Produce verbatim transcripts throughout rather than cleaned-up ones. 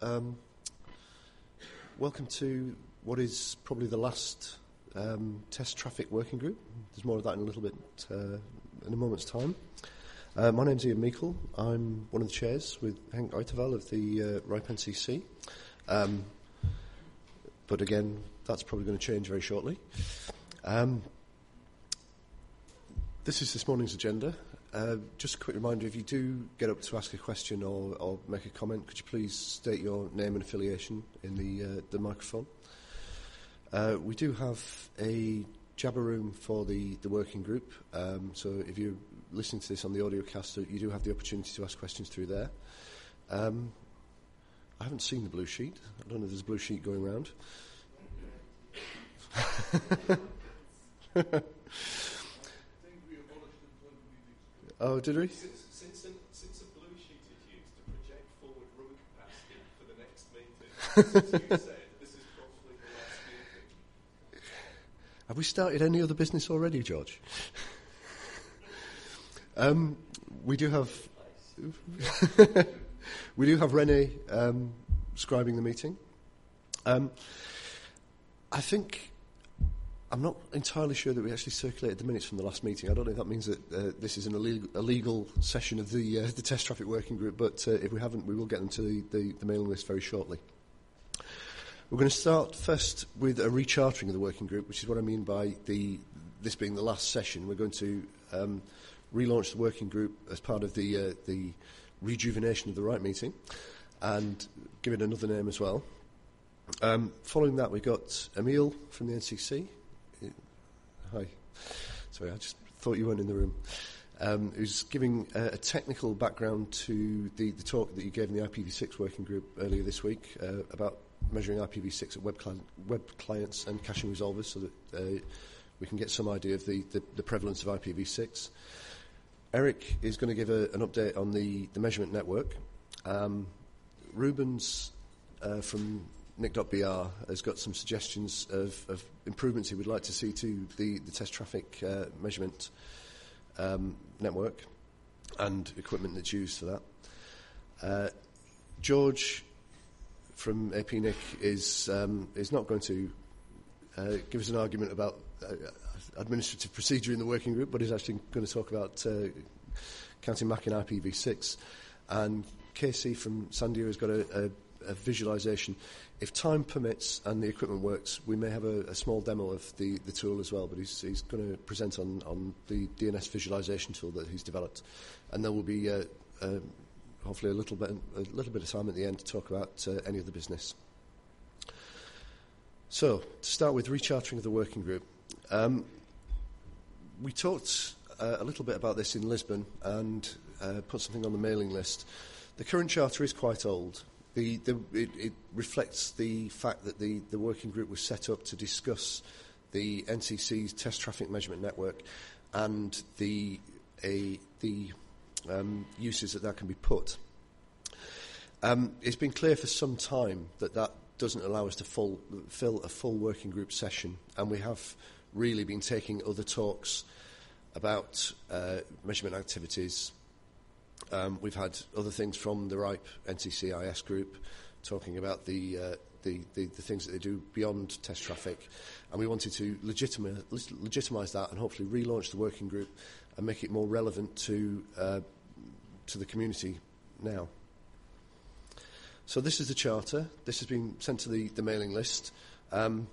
Um, welcome to what is probably the last um, test traffic working group. There's more of that in a little bit, uh, in a moment's time. Uh, my name's Ian Meikle. I'm one of the chairs with Henk Uiterwaal of the uh, RIPE N C C. Um, but again, that's probably going to change very shortly. Um, this is this morning's agenda. Uh, just a quick reminder, if you do get up to ask a question or, or make a comment, could you please state your name and affiliation in the, uh, the microphone? Uh, we do have a Jabber room for the, the working group, um, so if you're listening to this on the audio cast, you do have the opportunity to ask questions through there. Um, I haven't seen the blue sheet. I don't know if there's a blue sheet going around. Oh, did we? Since, since, since a blue sheet is used to project forward room capacity for the next meeting, since you said this is probably the last meeting. Have we started any other business already, George? um, we do have we do have Renee um, scribing the meeting. Um, I think. I'm not entirely sure that we actually circulated the minutes from the last meeting. I don't know if that means that uh, this is an illegal, illegal session of the uh, the test traffic working group, but uh, if we haven't, we will get them to the, the, the mailing list very shortly. We're going to start first with a rechartering of the working group, which is what I mean by the this being the last session. We're going to um, relaunch the working group as part of the uh, the rejuvenation of the RIPE meeting and give it another name as well. Um, following that, we got Emile from the N C C. Hi. Sorry, I just thought you weren't in the room. Um, who's giving uh, a technical background to the, the talk that you gave in the I P v six working group earlier this week uh, about measuring I P v six at web, cli- web clients and caching resolvers so that uh, we can get some idea of the, the, the prevalence of I P v six. Eric is going to give a, an update on the, the measurement network. Um, Rubens uh, from Nick dot B R has got some suggestions of, of improvements he would like to see to the, the test traffic uh, measurement um, network and equipment that's used for that. Uh, George from A P N I C is um, is not going to uh, give us an argument about uh, administrative procedure in the working group, but is actually going to talk about uh, counting Mac and I P v six. And Casey from Sandia has got a, a a visualization. If time permits and the equipment works, we may have a, a small demo of the, the tool as well, but he's, he's going to present on, on the D N S visualization tool that he's developed. And there will be uh, uh, hopefully a little bit a little bit of time at the end to talk about uh, any of the business. So, to start with rechartering of the working group. Um, we talked uh, a little bit about this in Lisbon and uh, put something on the mailing list. The current charter is quite old. The, the, it, it reflects the fact that the, the working group was set up to discuss the N C C's test traffic measurement network and the, a, the um, uses that that can be put. Um, it's been clear for some time that that doesn't allow us to full, fill a full working group session, and we have really been taking other talks about uh, measurement activities. Um, we've had other things from the RIPE N C C I S group talking about the, uh, the, the, the things that they do beyond test traffic, and we wanted to legitimize, legitimize that and hopefully relaunch the working group and make it more relevant to uh, to the community now. So this is the charter. This has been sent to the, the mailing list. Um,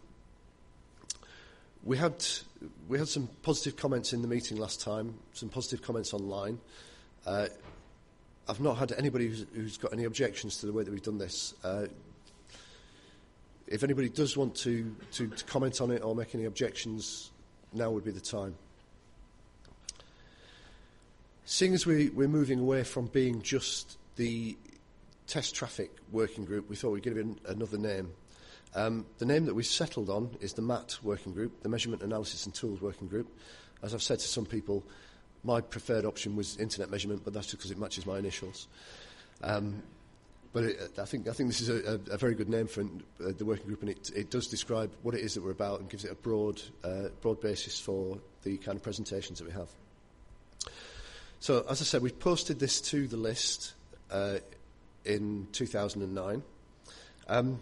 we had we had some positive comments in the meeting last time, some positive comments online. Uh, I've not had anybody who's, who's got any objections to the way that we've done this. Uh, if anybody does want to, to, to comment on it or make any objections, now would be the time. Seeing as we, we're moving away from being just the test traffic working group, we thought we'd give it another name. Um, the name that we've settled on is the M A T working group, the Measurement Analysis and Tools working group. As I've said to some people, my preferred option was internet measurement, but that's just because it matches my initials. Um, but it, I think I think this is a, a, a very good name for uh, the working group, and it, it does describe what it is that we're about and gives it a broad uh, broad basis for the kind of presentations that we have. So, as I said, we've posted this to the list uh, in two thousand nine. Um,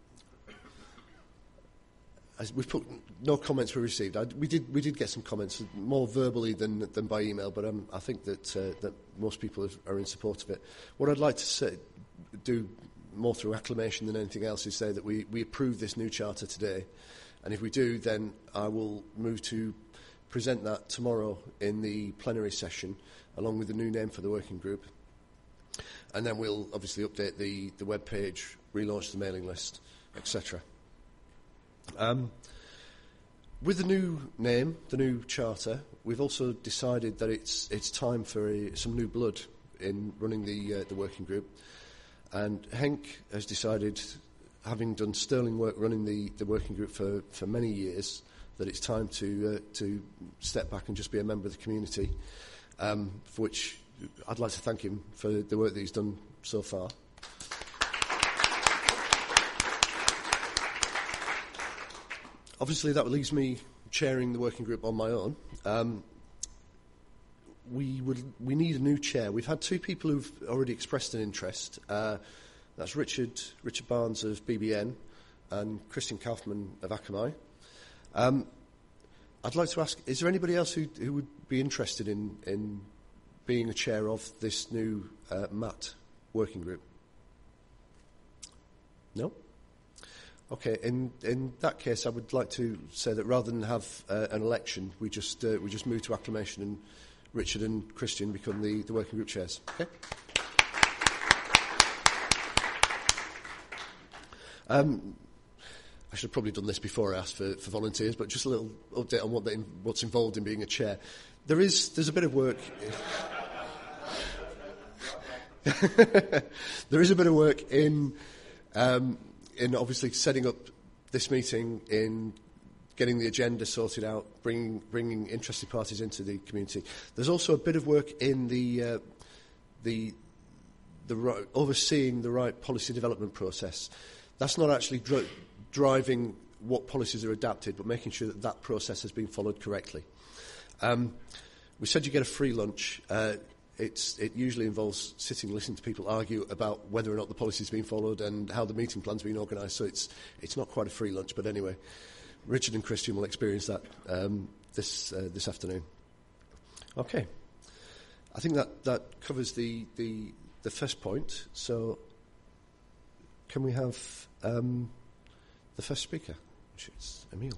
as we've put no comments were received. I, we did we did get some comments, more verbally than than by email, but um, I think that uh, that most people have, are in support of it. What I'd like to say, do more through acclamation than anything else, is say that we, we approve this new charter today, and if we do, then I will move to present that tomorrow in the plenary session, along with the new name for the working group, and then we'll obviously update the, the web page, relaunch the mailing list, et cetera. Um, with the new name, the new charter, we've also decided that it's it's time for a, some new blood in running the uh, the working group. And Henk has decided, having done sterling work running the, the working group for, for many years, that it's time to uh, to step back and just be a member of the community, um, for which I'd like to thank him for the work that he's done so far. Obviously, that leaves me chairing the working group on my own. Um, we would we need a new chair. We've had two people who've already expressed an interest. Uh, that's Richard Richard Barnes of B B N and Christian Kaufmann of Akamai. Um, I'd like to ask: is there anybody else who who would be interested in in being a chair of this new uh, M A T working group? No. Okay, in in that case, I would like to say that rather than have uh, an election, we just uh, we just move to acclamation, and Richard and Christian become the, the working group chairs. Okay. Um, I should have probably done this before I asked for, for volunteers, but just a little update on what they, what's involved in being a chair. There is there's a bit of work. There is a bit of work in. Um, in obviously setting up this meeting, in getting the agenda sorted out, bringing bringing interested parties into the community. There's also a bit of work in the uh, the the right, overseeing the right policy development process. That's not actually dri- driving what policies are adapted, but making sure that that process has been followed correctly. Um, we said you get a free lunch. Uh, It's, it usually involves sitting and listening to people argue about whether or not the policy's been followed and how the meeting plan's been organised. So it's it's not quite a free lunch, but anyway, Richard and Christian will experience that um, this uh, this afternoon. Okay, I think that, that covers the, the the first point. So can we have um, the first speaker, which is Emil?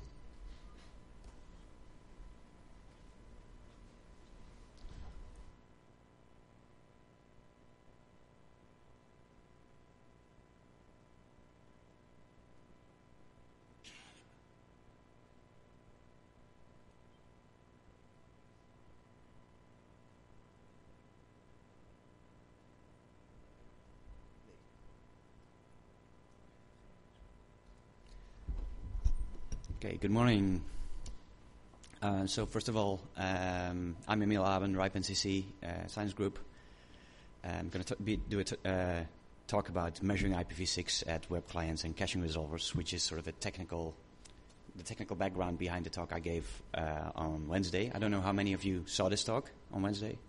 Okay, good morning. Uh, so first of all, um, I'm Emil Aben, RIPE N C C uh, Science Group. I'm going to t- do a t- uh, talk about measuring I P v six at web clients and caching resolvers, which is sort of a technical, the technical background behind the talk I gave uh, on Wednesday. I don't know how many of you saw this talk on Wednesday.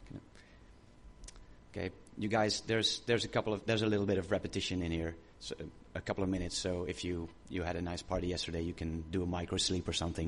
Okay, you guys, there's there's a couple of there's a little bit of repetition in here. So a couple of minutes, so if you, you had a nice party yesterday, you can do a micro sleep or something.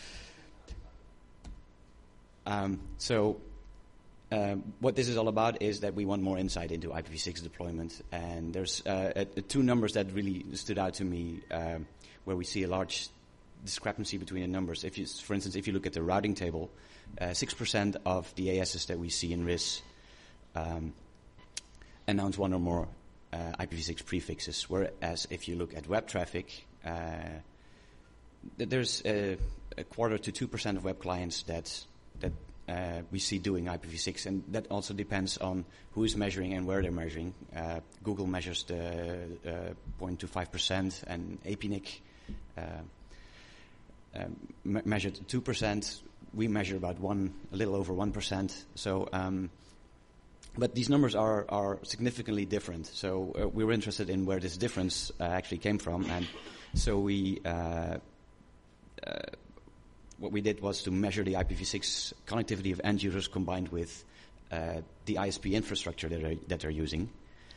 Um, so um, what this is all about is that we want more insight into I P v six deployment, and there's uh, a, a two numbers that really stood out to me um, where we see a large discrepancy between the numbers. If you, for instance, if you look at the routing table, uh, six percent of the A Ss that we see in R I S um, announce one or more Uh, I P v six prefixes, whereas if you look at web traffic, uh, th- there's a, a quarter to two percent of web clients that that uh, we see doing I P v six, and that also depends on who is measuring and where they're measuring. Uh, Google measures the uh, zero point two five percent, and A P N I C uh, um, me- measured two percent. We measure about one, a little over one percent. So. Um, But these numbers are, are significantly different, so uh, we were interested in where this difference uh, actually came from, and so we uh, uh, what we did was to measure the I P v six connectivity of end users combined with uh, the I S P infrastructure that, are, that they're using,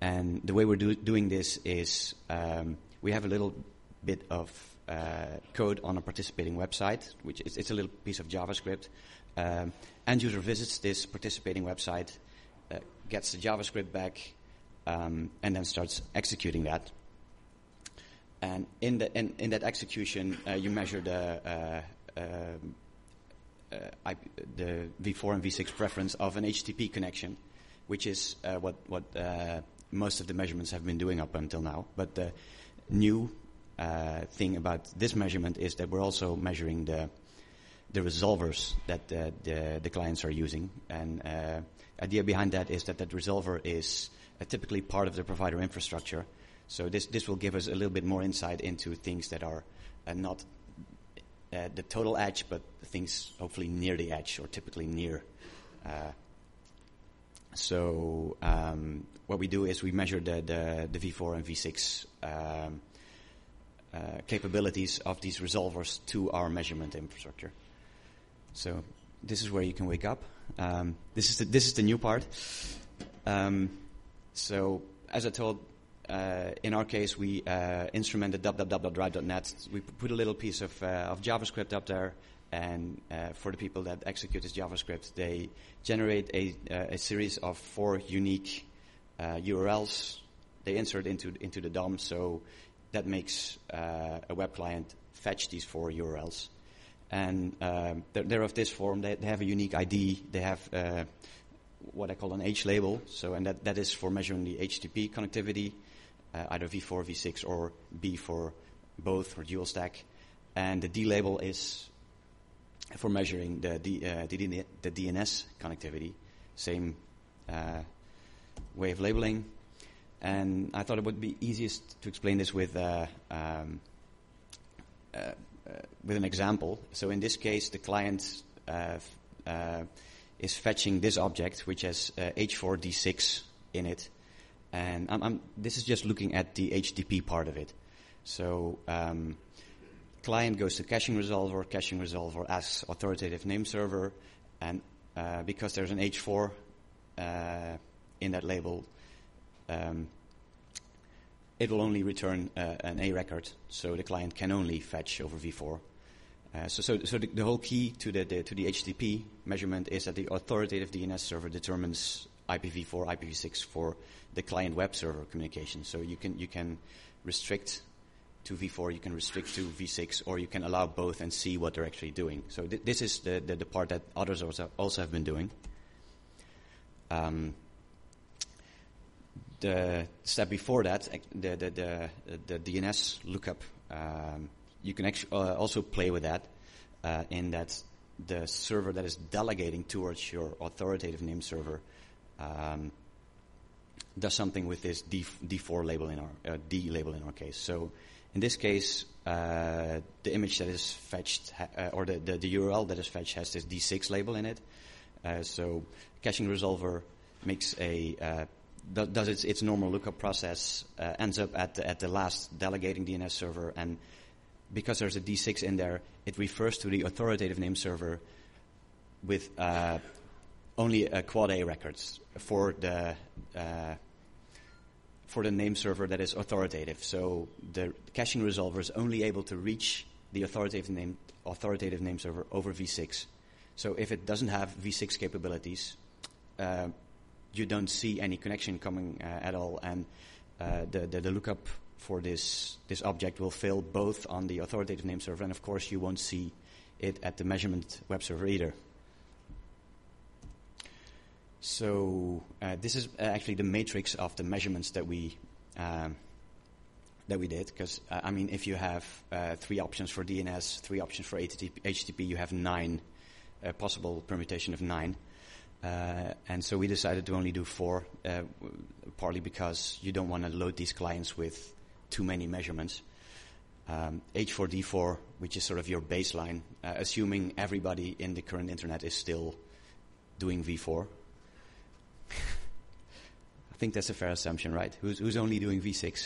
And the way we're do- doing this is um, we have a little bit of uh, code on a participating website, which is it's a little piece of JavaScript. Um, end user visits this participating website, uh, gets the JavaScript back, um, and then starts executing that. And in, the, in, in that execution, uh, you measure the uh, um, uh, I, the v four and v six preference of an H T T P connection, which is uh, what what uh, most of the measurements have been doing up until now. But the new uh, thing about this measurement is that we're also measuring the the resolvers that uh, the the clients are using. And uh, idea behind that is that that resolver is uh, typically part of the provider infrastructure. So this this will give us a little bit more insight into things that are uh, not uh, the total edge, but things hopefully near the edge or typically near. Uh, so um, what we do is we measure the, the, the v four and v six um, uh, capabilities of these resolvers to our measurement infrastructure. So this is where you can wake up. Um, this is the, this is the new part. Um, so as I told. Uh, in our case, we uh, instrumented w w w dot drive dot net. We put a little piece of, uh, of JavaScript up there, and uh, for the people that execute this JavaScript, they generate a, uh, a series of four unique uh, U R Ls. They insert into into the D O M, so that makes uh, a web client fetch these four U R Ls. And uh, they're, they're of this form. They, they have a unique I D. They have uh, what I call an H label, so and that, that is for measuring the H T T P connectivity. Uh, either v four, v six, or B for both, or dual stack. And the D label is for measuring the, D, uh, the, the D N S connectivity. Same uh, way of labeling. And I thought it would be easiest to explain this with, uh, um, uh, uh, with an example. So in this case, the client uh, uh, is fetching this object, which has uh, H four D six in it. And I'm, I'm, this is just looking at the H T T P part of it. So um, client goes to caching resolver, caching resolver asks authoritative name server, and uh, because there's an H four uh, in that label, um, it will only return uh, an A record, so the client can only fetch over v four. Uh, so, so, so the, the whole key to the, the to the H T T P measurement is that the authoritative D N S server determines I P v four, I P v six for the client web server communication. So you can you can restrict to v four, you can restrict to v six, or you can allow both and see what they're actually doing. So th- this is the, the the part that others also also have been doing. Um, the step before that, the the the, the D N S lookup, um, you can actually uh, also play with that uh, in that the server that is delegating towards your authoritative name server um, does something with this D, D4 label in our uh, D label in our case. So in this case, uh, the image that is fetched ha- uh, or the, the, the U R L that is fetched has this D six label in it. Uh, so caching resolver makes a uh, do, does its its normal lookup process, uh, ends up at the, at the last delegating D N S server, and because there's a D six in there, it refers to the authoritative name server with uh, only a quad A records for the uh, for the name server that is authoritative. So the caching resolver is only able to reach the authoritative name authoritative name server over v six. So if it doesn't have v six capabilities, uh, you don't see any connection coming uh, at all, and uh, the, the the lookup for this this object will fail both on the authoritative name server, and of course you won't see it at the measurement web server either. So uh, this is actually the matrix of the measurements that we um, that we did. Because uh, I mean, if you have uh, three options for D N S, three options for H T T P, you have nine uh, possible permutation of nine. Uh, and so we decided to only do four, uh, partly because you don't want to load these clients with too many measurements. Um, H four D four, which is sort of your baseline, uh, assuming everybody in the current internet is still doing v four. I think that's a fair assumption, right? Who's, who's only doing v six?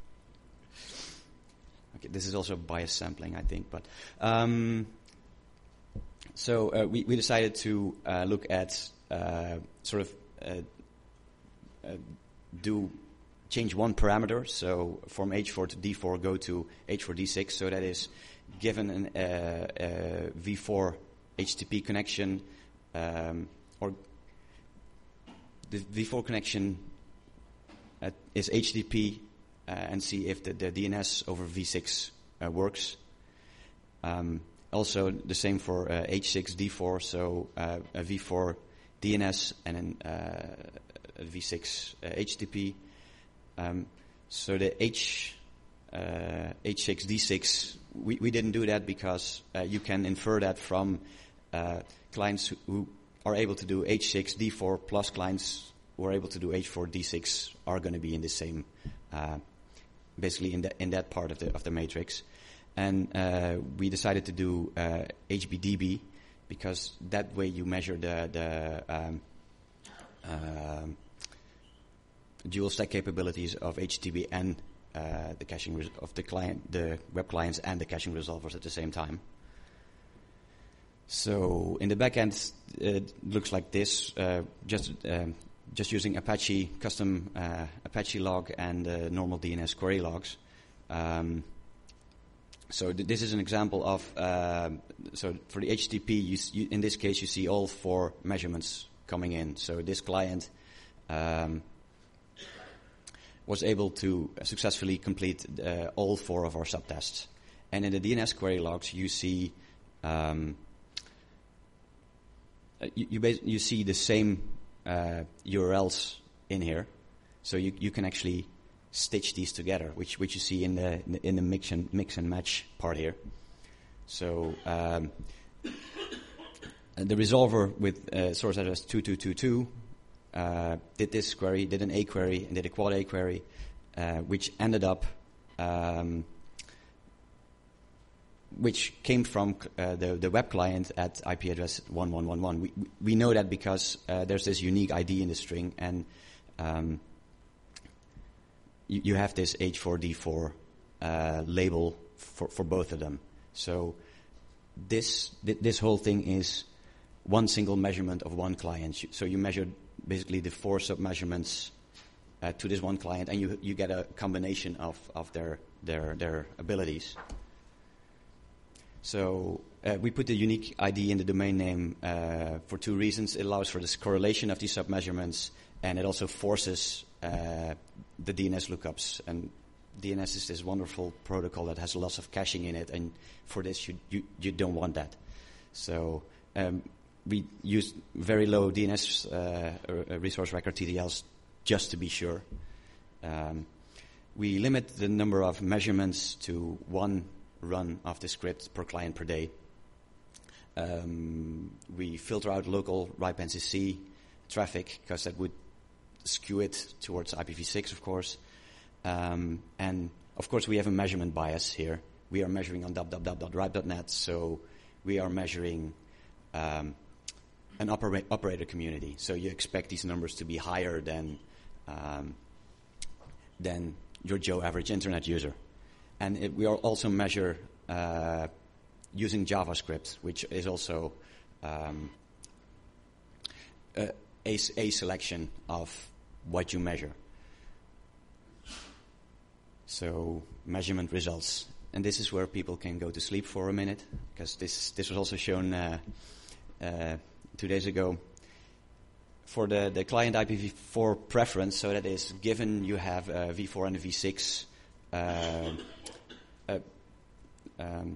Okay, this is also bias sampling, I think. But um, so uh, we, we decided to uh, look at uh, sort of uh, uh, do change one parameter. So from H four to D four, go to H four D six. So that is given an uh, uh, V four H T T P connection, um, or the V four connection uh, is H T T P, uh, and see if the, the D N S over V six uh, works. Um, also the same for uh, H six D four, so uh, a V four D N S and an, uh, a V six uh, H T T P. Um, so the H uh, H six D six, we, we didn't do that because uh, you can infer that from uh, clients who, who are able to do H six D four plus clients who are able to do H four D six are going to be in the same, uh, basically in, the, in that part of the of the matrix. And uh, we decided to do uh, H B D B because that way you measure the the um, uh, dual stack capabilities of H T T P and uh, the caching res- of the client, the web clients, and the caching resolvers at the same time. So in the backend, it looks like this: uh, just um, just using Apache custom uh, Apache log and uh, normal D N S query logs. Um, So th- this is an example of, uh, so for the H T T P, you s- you, in this case, you see all four measurements coming in. So this client um, was able to successfully complete uh, all four of our subtests. And in the D N S query logs, you see um, uh, you you, bas- you see the same uh, U R Ls in here, so you you can actually stitch these together, which which you see in the in the, in the mix and mix and match part here. So um, the resolver with uh, source address two two two two uh, did this query, did an A query, and did a quad A query, uh, which ended up, um, which came from uh, the the web client at I P address one one one one. We we know that because uh, there's this unique I D in the string, and um, you have this H four D four uh, label for, for both of them. So this th- this whole thing is one single measurement of one client. So you measure basically the four sub-measurements uh, to this one client, and you you get a combination of, of their, their, their abilities. So uh, we put the unique I D in the domain name uh, for two reasons. It allows for this correlation of these sub-measurements, and it also forces uh, the D N S lookups. And D N S is this wonderful protocol that has lots of caching in it, and for this you you, you don't want that. So um, we use very low D N S uh, resource record T T Ls just to be sure. Um, we limit the number of measurements to one run of the script per client per day. Um, we filter out local R I P N C C traffic because that would skew it towards I P v six, of course. Um, and, of course, we have a measurement bias here. We are measuring on w w w dot ripe dot net, so we are measuring um, an opera- operator community. So you expect these numbers to be higher than um, than your Joe average internet user. And it, we are also measure uh, using JavaScript, which is also um, a, a, a selection of what you measure. So measurement results. And this is where people can go to sleep for a minute, because this this was also shown uh, uh, two days ago. For the, the client I P v four preference, so that is given you have a v four and a v six uh, uh, um,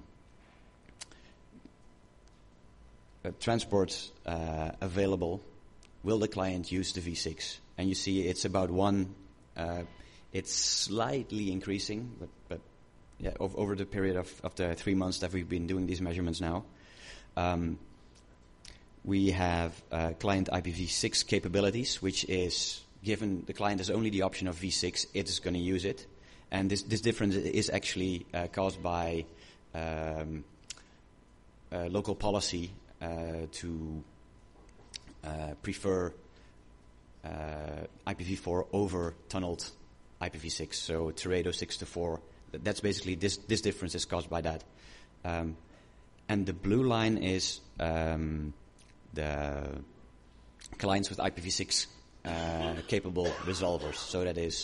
a transport uh, available, will the client use the v six? And you see it's about one, uh, it's slightly increasing, but, but yeah, over, over the period of, of the three months that we've been doing these measurements now. Um, we have uh, client I P v six capabilities, which is given the client has only the option of v six, it is going to use it. And this, this difference is actually uh, caused by um, uh, local policy uh, to uh, prefer uh, I P v four over tunneled I P v six, so Teredo six to four. That's basically this, this difference is caused by that. Um, and the blue line is um, the clients with I P v six uh, capable resolvers. So that is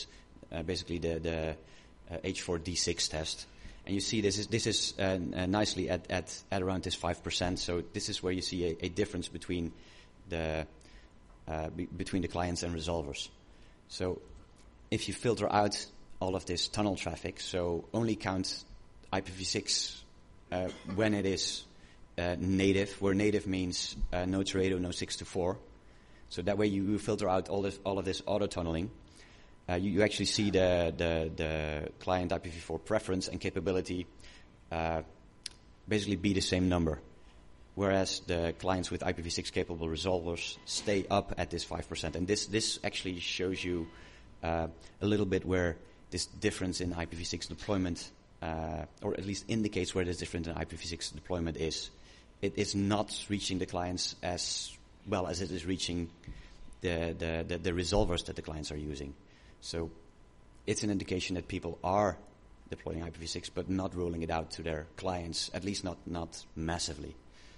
uh, basically the, the uh, H four D six test. And you see this is this is uh, uh, nicely at, at, at around this five percent. So this is where you see a, a difference between the uh, be, between the clients and resolvers. So if you filter out all of this tunnel traffic, so only count I P v six uh, when it is uh, native, where native means uh, no Teredo, no six to four. So that way you, you filter out all this all of this auto tunneling. Uh, you, you actually see the, the, the client I P v four preference and capability uh, basically be the same number, whereas the clients with I P v six capable resolvers stay up at this five percent. And this, this actually shows you uh, a little bit where this difference in I P v six deployment, uh, or at least indicates where this difference in I P v six deployment is. It is not reaching the clients as well as it is reaching the, the, the, the resolvers that the clients are using. So it's an indication that people are deploying I P v six, but not rolling it out to their clients, at least not, not massively.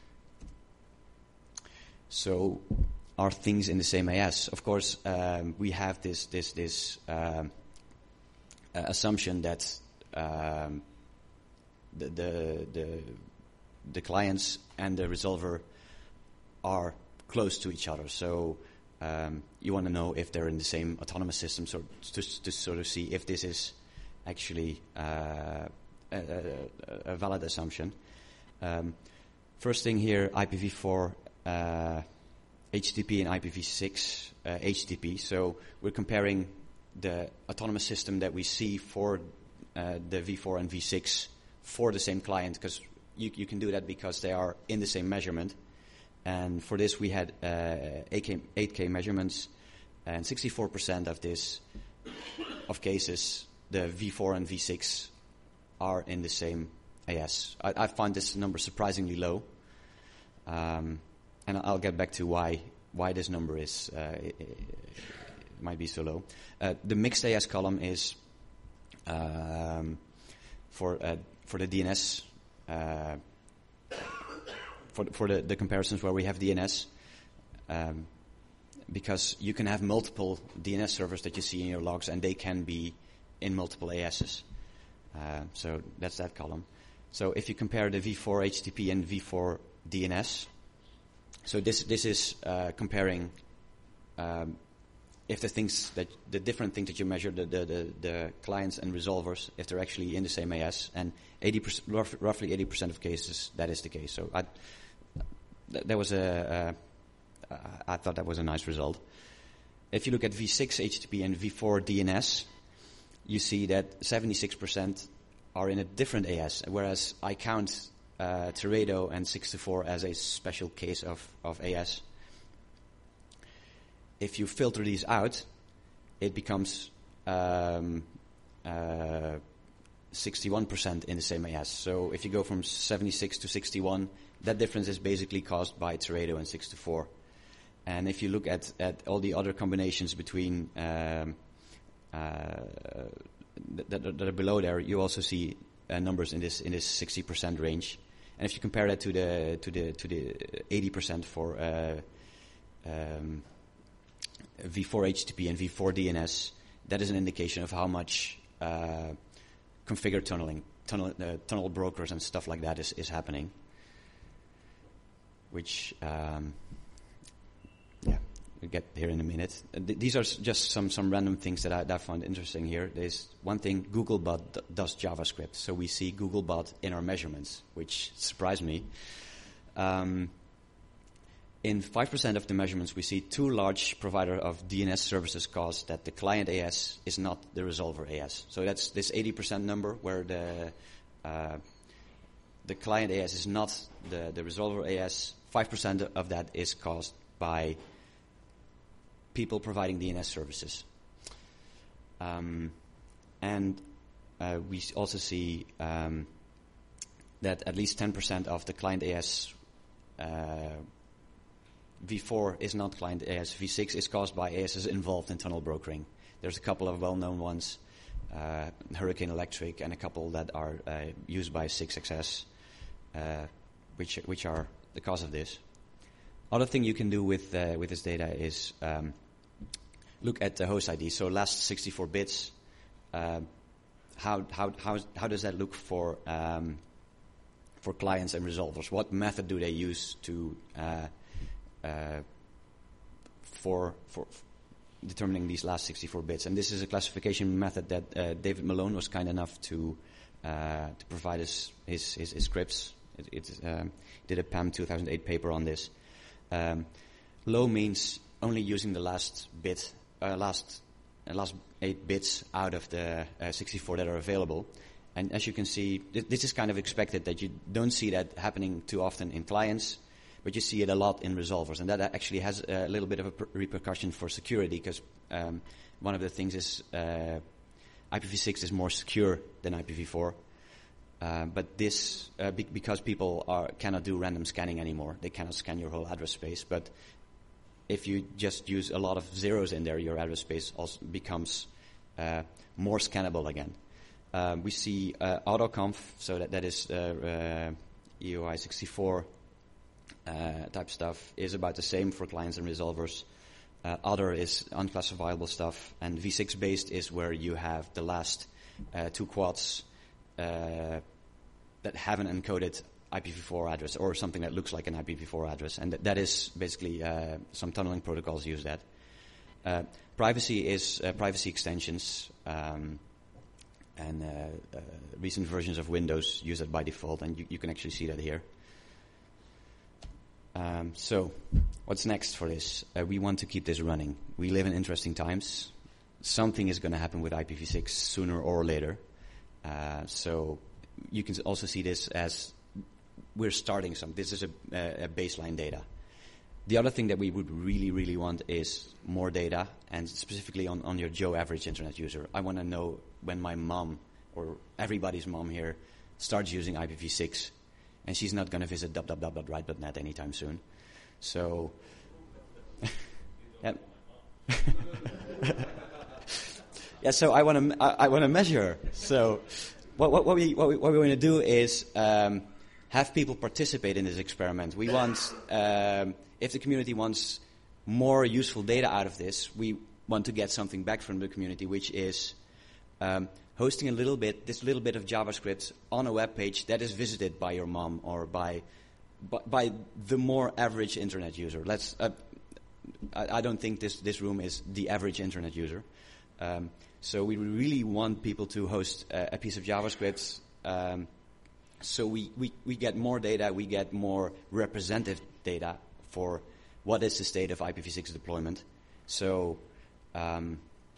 So are things in the same A S? Of course, um, we have this this this um, uh, assumption that um, the, the the the clients and the resolver are close to each other. So Um, you want to know if they're in the same autonomous system, so to, to sort of see if this is actually uh, a, a, a valid assumption. Um, first thing here, I P v four uh, H T T P and I P v six uh, H T T P. So we're comparing the autonomous system that we see for uh, the v four and v six for the same client, because you, you can do that because they are in the same measurement. And for this, we had uh, eight K measurements, and sixty-four percent of this, of cases, the v four and v six are in the same A S. I, I find this number surprisingly low, um, and I'll get back to why why this number is uh, it, it might be so low. Uh, the mixed A S column is um, for uh, for the D N S. Uh, For, for the, the comparisons where we have D N S, um, because you can have multiple D N S servers that you see in your logs, and they can be in multiple A Ss. Uh, so that's that column. So if you compare the v four H T T P and v four D N S, so this this is uh, comparing um, if the things that the different things that you measure, the, the, the, the clients and resolvers, if they're actually in the same A S, and eighty percent, roughly eighty percent of cases that is the case. So I, th- that was a, uh, I thought that was a nice result. If you look at v six H T T P and v four D N S, you see that seventy-six percent are in a different A S, whereas I count uh, Teredo and six to four as a special case of, of A S. If you filter these out, it becomes um, uh, sixty-one percent in the same A S. So if you go from seventy-six to sixty-one, that difference is basically caused by Teredo and six to four. And if you look at, at all the other combinations between um, uh, that, that are below there, you also see uh, numbers in this in this sixty percent range. And if you compare that to the to the to the eighty percent for uh, um, v four H T T P and v four D N S, that is an indication of how much uh, configured tunneling, tunnel, uh, tunnel brokers and stuff like that is, is happening. Which, um, yeah, we'll get here in a minute. Uh, th- these are s- just some, some random things that I, that I found interesting here. There's one thing, Googlebot d- does JavaScript. So we see Googlebot in our measurements, which surprised me. Um, In five percent of the measurements, we see too large provider of D N S services cause that the client A S is not the resolver A S. So that's this eighty percent number where the uh, the client A S is not the, the resolver A S. five percent of that is caused by people providing D N S services. Um, and uh, we also see um, that at least ten percent of the client A S uh, v four is not client A S. v six is caused by A Ss involved in tunnel brokering. There's a couple of well-known ones, uh, Hurricane Electric, and a couple that are uh, used by six X S, uh, which which are the cause of this. Other thing you can do with uh, with this data is um, look at the host I D. So last sixty-four bits uh, how how how how does that look for um, for clients and resolvers? What method do they use to uh, uh, for for determining these last sixty-four bits? And this is a classification method that uh, David Malone was kind enough to uh, to provide us his his, his scripts. It, it um, did a P A M two thousand eight paper on this. Um, low means only using the last bit, uh, last uh, last eight bits out of the uh, sixty-four that are available. And as you can see, th- this is kind of expected that you don't see that happening too often in clients, but you see it a lot in resolvers. And that actually has a little bit of a per- repercussion for security, because um, one of the things is uh, I P v six is more secure than I P v four. Uh, but this, uh, be- because people are, cannot do random scanning anymore, they cannot scan your whole address space. But if you just use a lot of zeros in there, your address space also becomes uh, more scannable again. Uh, we see uh, autoconf, so that, that is uh, uh, E O I sixty-four uh, type stuff, is about the same for clients and resolvers. Uh, other is unclassifiable stuff, and v six based is where you have the last uh, two quads uh, that have an encoded I P v four address, or something that looks like an I P v four address, and th- that is basically uh, some tunneling protocols use that. Uh, privacy is uh, privacy extensions, um, and uh, uh, recent versions of Windows use it by default, and you, you can actually see that here. Um, so, what's next for this? Uh, we want to keep this running. We live in interesting times. Something is going to happen with I P v six sooner or later. Uh, so, you can also see this as we're starting some. This is a, a baseline data. The other thing that we would really, really want is more data, and specifically on, on your Joe average internet user. I want to know when my mom, or everybody's mom here, starts using I P v six, and she's not going to visit w w w dot right dot net anytime soon. So, yeah. yeah. So I want to I, I want to measure. So, what what, what we what we, what we want to do is um, have people participate in this experiment. We want. Um, If the community wants more useful data out of this, we want to get something back from the community, which is um, hosting a little bit, this little bit of JavaScript on a web page that is visited by your mom or by by, by the more average internet user. Let's. Uh, I, I don't think this this room is the average internet user. Um, so we really want people to host a, a piece of JavaScript. Um, so we, we, we get more data, we get more representative data for what is the state of I P v six deployment. So um,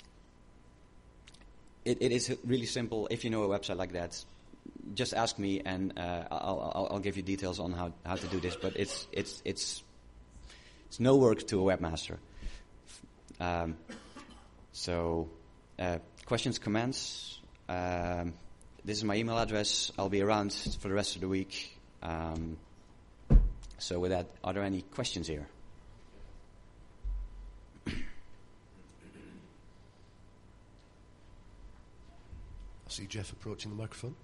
it, it is really simple. If you know a website like that, just ask me, and uh, I'll, I'll, I'll give you details on how, how to do this. But it's it's it's it's no work to a webmaster. Um, so uh, questions, comments. Um, this is my email address. I'll be around for the rest of the week. Um, So with that, are there any questions here? I see Jeff approaching the microphone.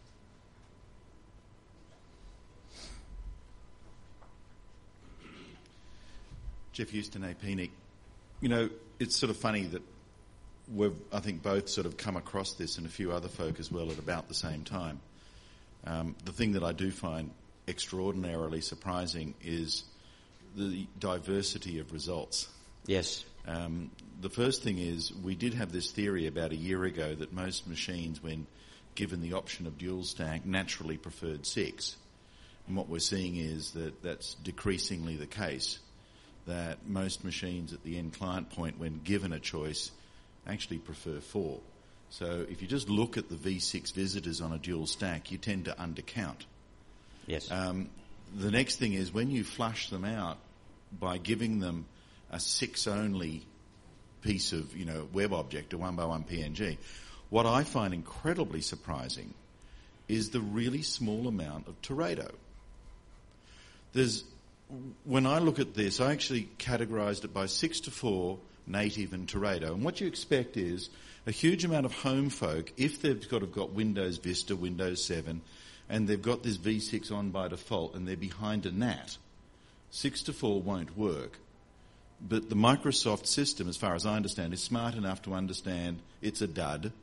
Jeff Houston, A P N I C. You know, it's sort of funny that we've, I think, both sort of come across this, and a few other folk as well, at about the same time. Um, the thing that I do find extraordinarily surprising is the diversity of results. Yes. Um, the first thing is, we did have this theory about a year ago that most machines, when given the option of dual stack, naturally preferred six. And what we're seeing is that that's decreasingly the case, that most machines at the end client point, when given a choice, actually prefer four. So if you just look at the v six visitors on a dual stack, you tend to undercount. Yes. Um, the next thing is, when you flush them out by giving them a six-only piece of, you know, web object, a one-by-one P N G, what I find incredibly surprising is the really small amount of Teredo. There's, when I look at this, I actually categorised it by six to four, native and Teredo. And what you expect is a huge amount of home folk, if they've got, have got Windows Vista, Windows seven, and they've got this v six on by default and they're behind a N A T, six to four won't work. But the Microsoft system, as far as I understand, is smart enough to understand it's a dud,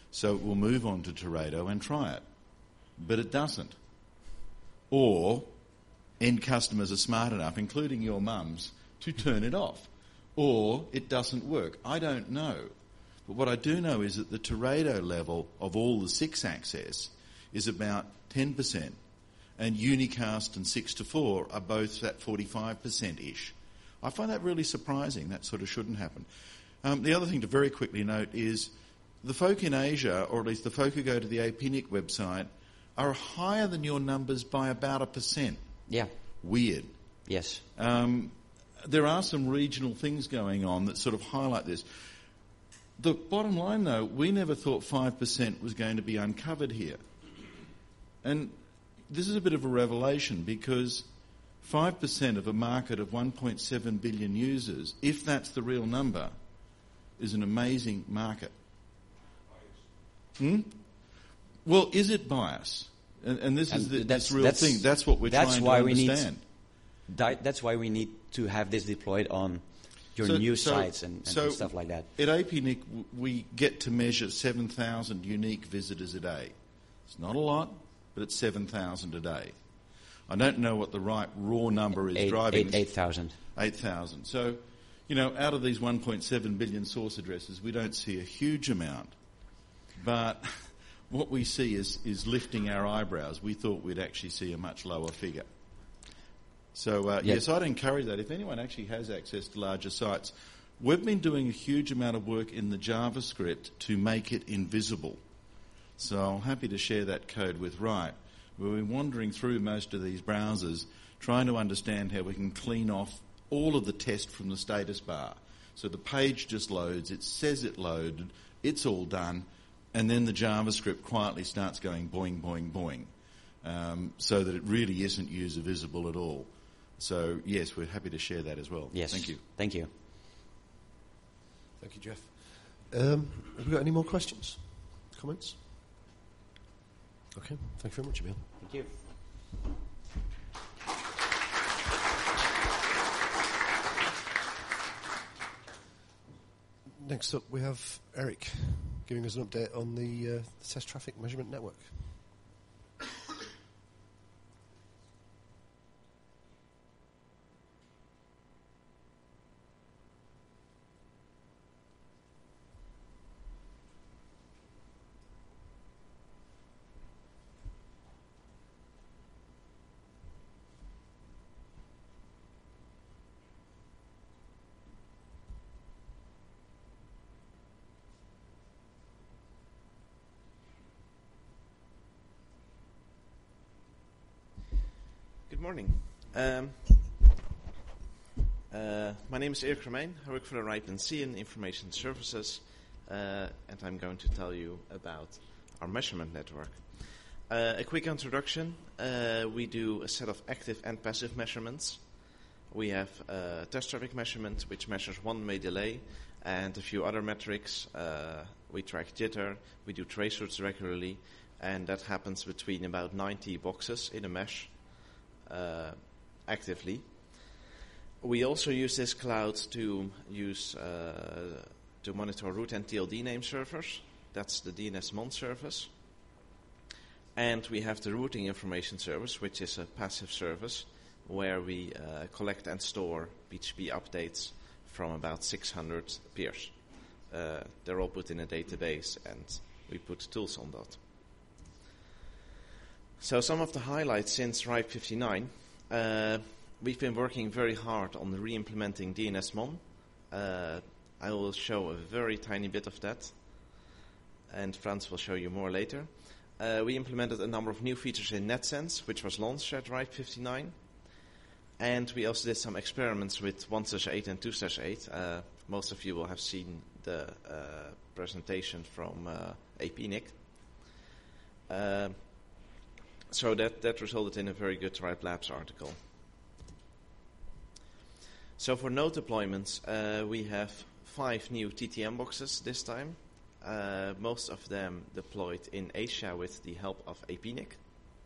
So it will move on to Teredo and try it. But it doesn't. Or end customers are smart enough, including your mums, to turn it off. Or it doesn't work. I don't know. But what I do know is that the Teredo level of all the six access is about ten percent. And Unicast and six to four are both at forty-five percent-ish. I find that really surprising. That sort of shouldn't happen. Um, the other thing to very quickly note is the folk in Asia, or at least the folk who go to the A P N I C website, are higher than your numbers by about a percent. Yeah. Weird. Yes. Um, there are some regional things going on that sort of highlight this. The bottom line, though, we never thought five percent was going to be uncovered here. And this is a bit of a revelation, because five percent of a market of one point seven billion users, if that's the real number, is an amazing market. Hmm? Well, is it bias? And, and this And is the, that's- this real that's- thing. That's what we're that's trying why to we need- understand. That, that's why we need to have this deployed on your So- news so- sites and, and so stuff like that. At A P N I C, w- we get to measure seven thousand unique visitors a day. It's not a lot, but it's seven thousand a day. I don't know what the right raw number is Eight- driving eight- eight thousand. eight thousand. So, you know, out of these one point seven billion source addresses, we don't see a huge amount. But what we see is, is lifting our eyebrows. We thought we'd actually see a much lower figure. So, uh, Yeah. yes, I'd encourage that. If anyone actually has access to larger sites, we've been doing a huge amount of work in the JavaScript to make it invisible. So I'm happy to share that code with Wright. We've been wandering through most of these browsers, trying to understand how we can clean off all of the test from the status bar. So the page just loads, it says it loaded, it's all done, and then the JavaScript quietly starts going boing, boing, boing, um, so that it really isn't user visible at all. So, yes, we're happy to share that as well. Yes. Thank you. Thank you. Thank you, Jeff. Um, have we got any more questions? Comments? Okay, thank you very much, Emil. Thank you. Next up, we have Eric giving us an update on the, uh, the test traffic measurement network. Good morning. Um, uh, my name is Erik Romein. I work for the Ripe and C in Information Services, uh, and I'm going to tell you about our measurement network. Uh, a quick introduction. Uh, we do a set of active and passive measurements. We have uh, test traffic measurement, which measures one-way delay, and a few other metrics. Uh, we track jitter. We do trace routes regularly, and that happens between about ninety boxes in a mesh. Uh, actively. We also use this cloud to use uh, to monitor root and T L D name servers. That's the D N S Mon service. And we have the routing information service, which is a passive service where we uh, collect and store P H P updates from about six hundred peers. Uh, they're all put in a database, and we put tools on that. So some of the highlights since Ripe fifty-nine. Uh, we've been working very hard on re-implementing D N S Mon. Uh, I will show a very tiny bit of that, and Frans will show you more later. Uh, we implemented a number of new features in NetSense, which was launched at Ripe fifty-nine. And we also did some experiments with one slash eight and two slash eight. Uh, most of you will have seen the uh, presentation from uh, A P N I C. Uh, So that, that resulted in a very good Ripe Labs article. So for node deployments, uh, we have five new T T M boxes this time. Uh, most of them deployed in Asia with the help of A P N I C.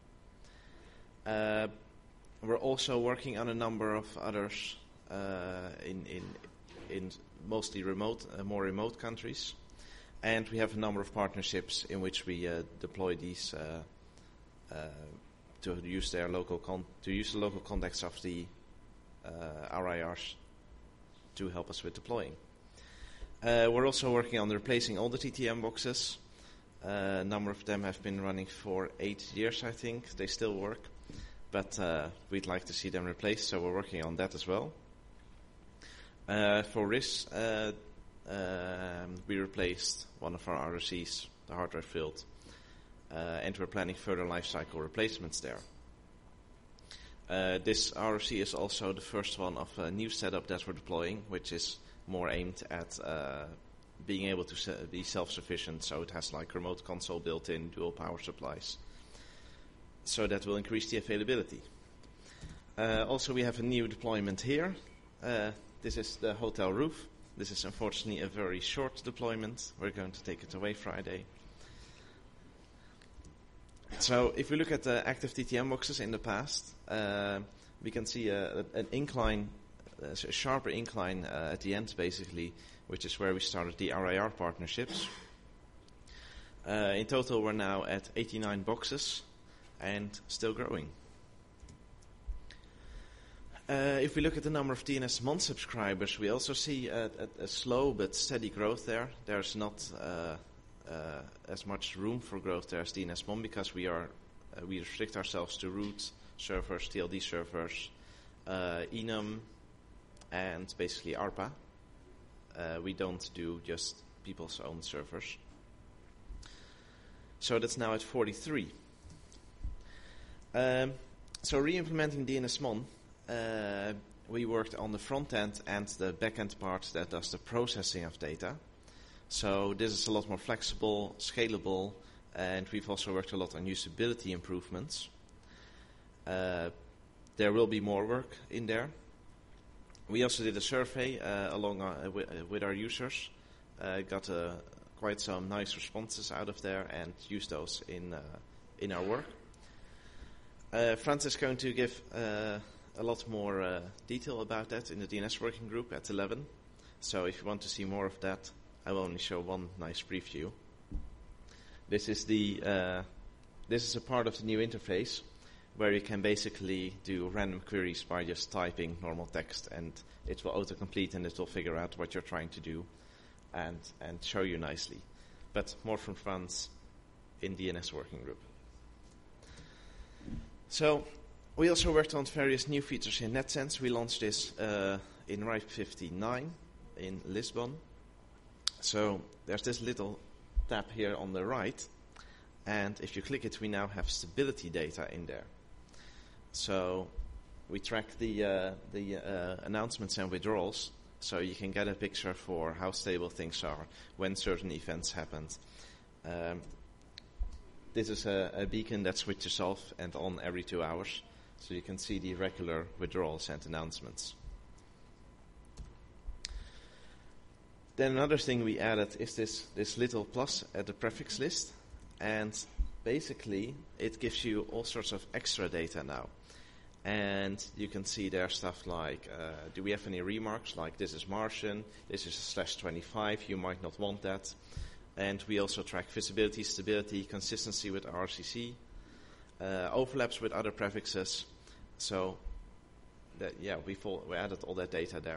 Uh, we're also working on a number of others uh, in, in, in mostly remote, uh, more remote countries. And we have a number of partnerships in which we uh, deploy these uh, uh, to use their local con- to use the local context of the uh, R I Rs to help us with deploying. Uh, we're also working on replacing all the T T M boxes. Uh, a number of them have been running for eight years, I think. They still work, but uh, we'd like to see them replaced, so we're working on that as well. Uh, for R I S, uh, um, we replaced one of our R R Cs, the hardware field, uh, and we're planning further lifecycle replacements there. Uh, this R R C is also the first one of a new setup that we're deploying, which is more aimed at uh, being able to se- be self-sufficient, so it has like remote console built in, dual power supplies. So that will increase the availability. Uh, also, we have a new deployment here. Uh, this is the hotel roof. This is unfortunately a very short deployment. We're going to take it away Friday. So if we look at the active T T M boxes in the past, uh, we can see a, a, an incline, a sharper incline uh, at the end, basically, which is where we started the R I R partnerships. Uh, in total, we're now at eighty-nine boxes and still growing. Uh, if we look at the number of D N S Mon subscribers, we also see a, a, a slow but steady growth there. There's not uh, uh, as much room for growth there as D N S Mon because we are uh, we restrict ourselves to root servers, T L D servers, uh, enum, and basically ARPA. Uh, we don't do just people's own servers. So that's now at forty-three. Um, so re-implementing D N S Mon, uh, we worked on the front end and the back end part that does the processing of data. So this is a lot more flexible, scalable, and we've also worked a lot on usability improvements. Uh, there will be more work in there. We also did a survey uh, along our, uh, with, uh, with our users, uh, got uh, quite some nice responses out of there, and used those in uh, in our work. Uh, Frans is going to give uh, a lot more uh, detail about that in the D N S working group at eleven. So if you want to see more of that, I will only show one nice preview. This is the uh, this is a part of the new interface where you can basically do random queries by just typing normal text, and it will autocomplete and it will figure out what you're trying to do and and show you nicely. But more from Frans in D N S working group. So we also worked on various new features in NetSense. We launched this uh, in RIPE fifty-nine in Lisbon. So there's this little tab here on the right, and if you click it, we now have stability data in there. So we track the uh, the uh, announcements and withdrawals, so you can get a picture for how stable things are when certain events happened. Um, this is a, a beacon that switches off and on every two hours, so you can see the regular withdrawals and announcements. Then another thing we added is this, this little plus at the prefix list, and basically it gives you all sorts of extra data now. And you can see there stuff like, uh, do we have any remarks like this is Martian, this is slash twenty-five, you might not want that. And we also track visibility, stability, consistency with R C C, uh, overlaps with other prefixes. So that, yeah, we, full, we added all that data there.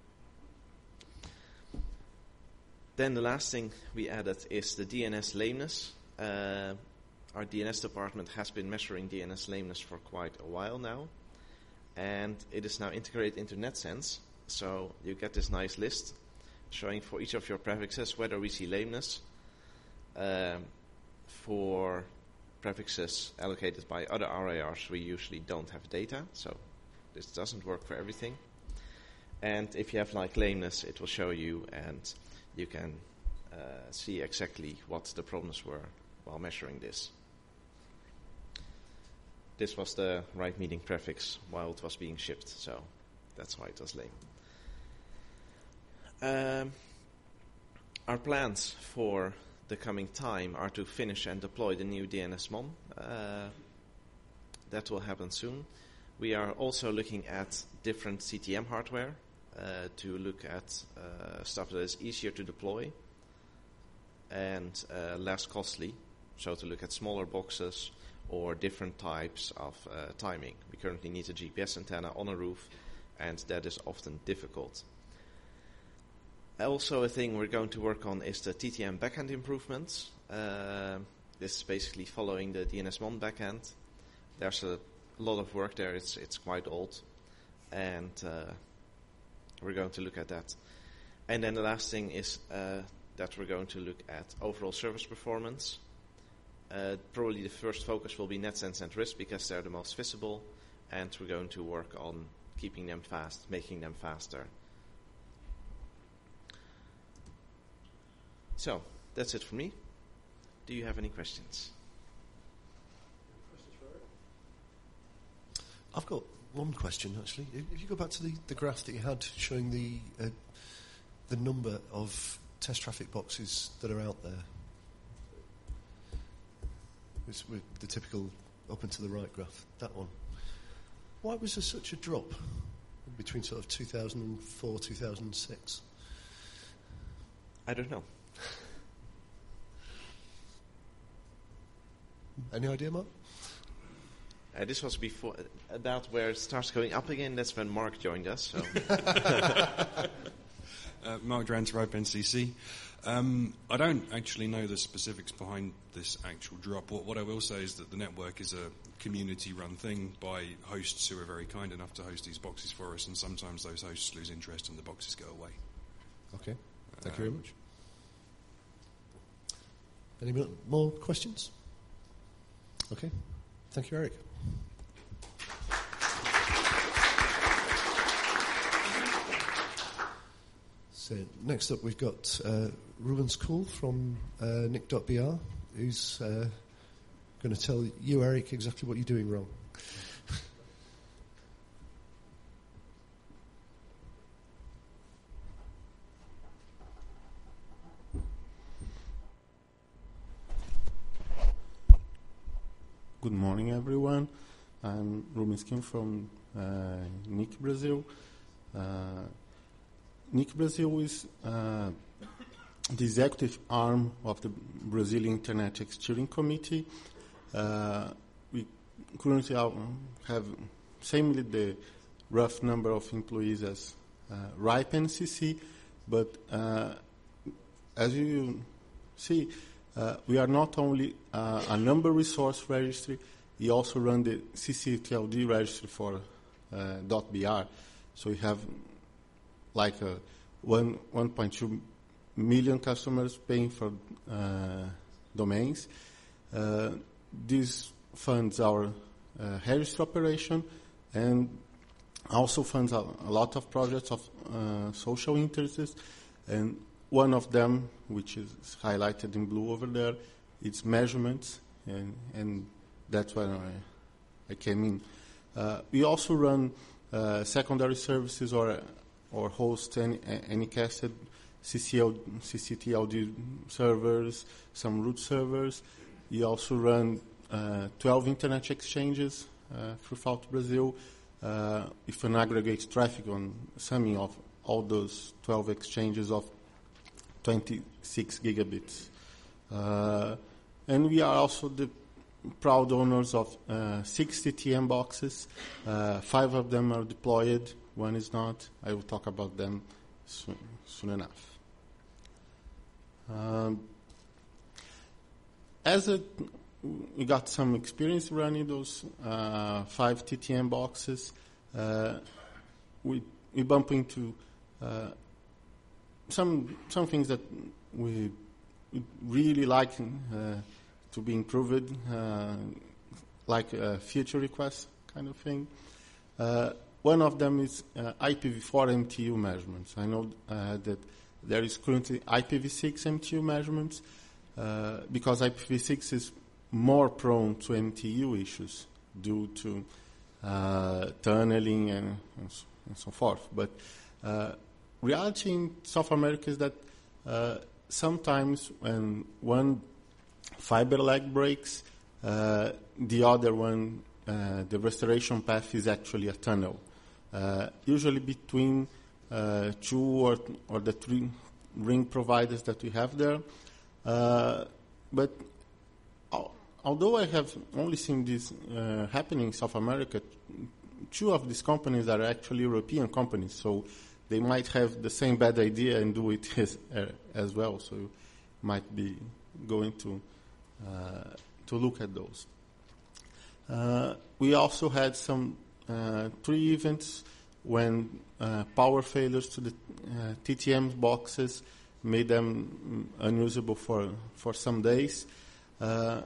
Then the last thing we added is the D N S lameness. Uh, our D N S department has been measuring D N S lameness for quite a while now, and it is now integrated into NetSense. So you get this nice list showing for each of your prefixes whether we see lameness. Um, for prefixes allocated by other R I Rs, we usually don't have data, so this doesn't work for everything. And if you have like lameness, it will show you, and you can uh, see exactly what the problems were while measuring this. This was the right meeting prefix while it was being shipped, so that's why it was lame. Um, our plans for the coming time are to finish and deploy the new D N S Mon. Uh, that will happen soon. We are also looking at different C T M hardware uh, to look at uh, stuff that is easier to deploy. and uh, less costly. So to look at smaller boxes or different types of uh, timing. We currently need a G P S antenna on a roof, and that is often difficult. Also, a thing we're going to work on is the T T M backend improvements. Uh, this is basically following the D N S Mon backend. There's a lot of work there. It's it's quite old, and uh, we're going to look at that. And then the last thing is uh, that we're going to look at overall service performance. Uh, probably the first focus will be NetSense and RISP because they're the most visible, and we're going to work on keeping them fast, making them faster. So, that's it for me. Do you have any questions? I've got one question, actually. If you go back to the, the graph that you had showing the uh, the number of test traffic boxes that are out there, it's with the typical up and to the right graph, that one. Why was there such a drop between sort of two thousand four, two thousand six? I don't know. Any idea, Mark? Uh, this was before, uh, about where it starts going up again. That's when Mark joined us. So. uh, Mark Dranter, OpenCC. Um, I don't actually know the specifics behind this actual drop. What, what I will say is that the network is a community-run thing by hosts who are very kind enough to host these boxes for us, and sometimes those hosts lose interest and the boxes go away. Okay, thank um, you very much. Any more questions? Okay, thank you, Eric. So next up we've got uh, Ruben School from uh, Nick dot B R, who's uh, going to tell you, Eric, exactly what you're doing wrong. Good morning, everyone. I'm Ruben Skin from uh, N I C Brazil. Uh, N I C Brazil is uh, the executive arm of the Brazilian Internet Steering Committee. Uh, we currently have similarly the rough number of employees as uh, RIPE N C C, but uh, as you see, Uh, we are not only uh, a number resource registry, we also run the C C T L D registry for uh, .br. So we have like a one, one point two million customers paying for uh, domains. Uh, this funds our uh, registry operation and also funds a, a lot of projects of uh, social interests. And one of them, which is highlighted in blue over there, it's measurements, and, and that's when I, I came in. Uh, we also run uh, secondary services or or host any, any casted C C T L D servers, some root servers. We also run uh, twelve internet exchanges uh, throughout Brazil uh, with an aggregate traffic on summing of all those twelve exchanges of twenty-six gigabits. Uh, and we are also the proud owners of uh, sixty T M boxes. Uh, five of them are deployed, one is not. I will talk about them soon, soon enough. Um, as a, we got some experience running those uh, five T T M boxes, uh, we, we bump into uh, Some some things that we really like uh, to be improved, uh, like uh, feature requests kind of thing. Uh, one of them is uh, I P v four M T U measurements. I know uh, that there is currently I P v six M T U measurements uh, because I P v six is more prone to M T U issues due to uh, tunneling and, and, so, and so forth. But uh, reality in South America is that uh, sometimes when one fiber leg breaks, uh, the other one, uh, the restoration path is actually a tunnel. Uh, usually between uh, two or, or the three ring providers that we have there. Uh, but al- although I have only seen this uh, happening in South America, two of these companies are actually European companies, so they might have the same bad idea and do it as, uh, as well. So you might be going to uh, to look at those. Uh, we also had some uh, three events when uh, power failures to the uh, T T M boxes made them unusable for, for some days. Uh,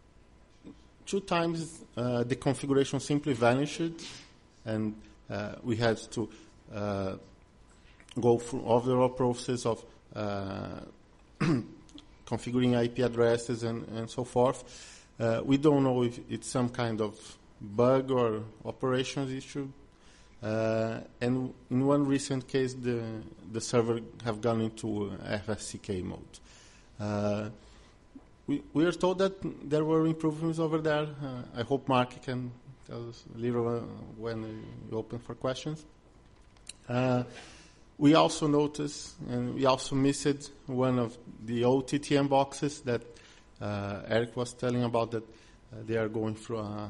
two times uh, the configuration simply vanished, and uh, we had to uh, go through overall process of uh, configuring I P addresses and, and so forth. Uh, we don't know if it's some kind of bug or operations issue. Uh, and in one recent case, the the server have gone into F S C K mode. Uh, we we are told that there were improvements over there. Uh, I hope Mark can tell us a little uh, when you open for questions. Uh, we also noticed, and we also missed one of the old T T M boxes that uh, Eric was telling about, that uh, they are going through a,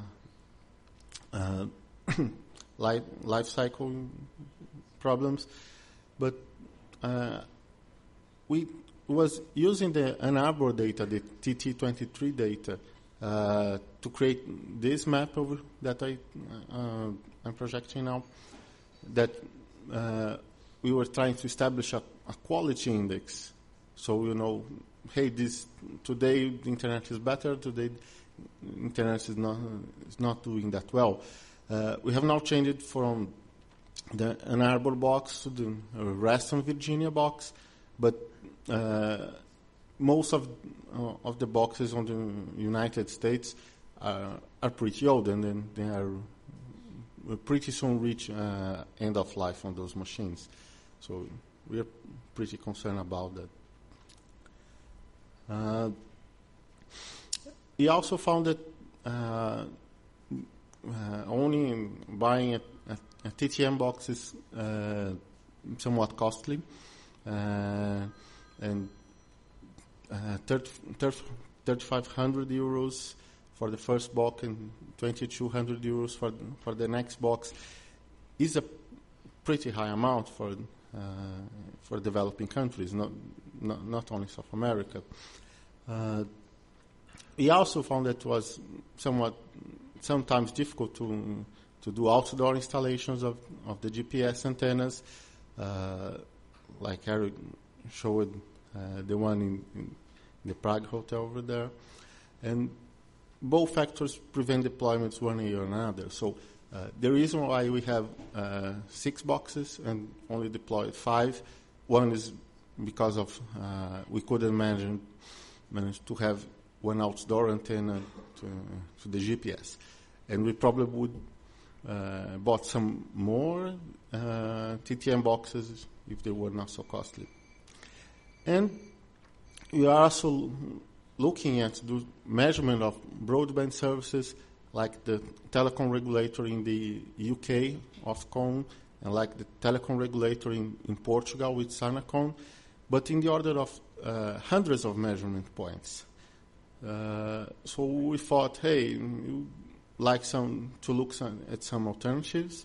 a Life, life cycle problems, but uh, we was using the Ann Arbor data, the T T twenty-three data, uh, to create this map over that I uh, I'm projecting now. That uh, we were trying to establish a, a quality index, so you know, hey, this today the internet is better, today the internet is not is not doing that well. Uh, we have now changed it from the Ann Arbor box to the uh, Reston, Virginia box, but uh, most of uh, of the boxes on the United States are, are pretty old, and then they are will pretty soon reach uh, end of life on those machines. So we are pretty concerned about that. Uh, we also found that uh, Uh, only buying a, a, a T T M box is uh, somewhat costly, uh, and uh, thirty-five hundred euros for the first box and twenty-two hundred euros for for the next box is a pretty high amount for uh, for developing countries, not not, not only South America. Uh, we also found that it was somewhat sometimes difficult to to do outdoor installations of, of the G P S antennas, uh, like Eric showed uh, the one in, in the Prague hotel over there, and both factors prevent deployments one way or another. So uh, the reason why we have uh, six boxes and only deployed five, one is because of uh, we couldn't manage manage to have one outdoor antenna to, to the G P S. And we probably would uh, bought some more uh, T T M boxes if they were not so costly. And we are also looking at the measurement of broadband services, like the telecom regulator in the U K, Ofcom, and like the telecom regulator in, in Portugal with Sanacom, but in the order of uh, hundreds of measurement points. Uh, so we thought, hey, you like some to look some, at some alternatives,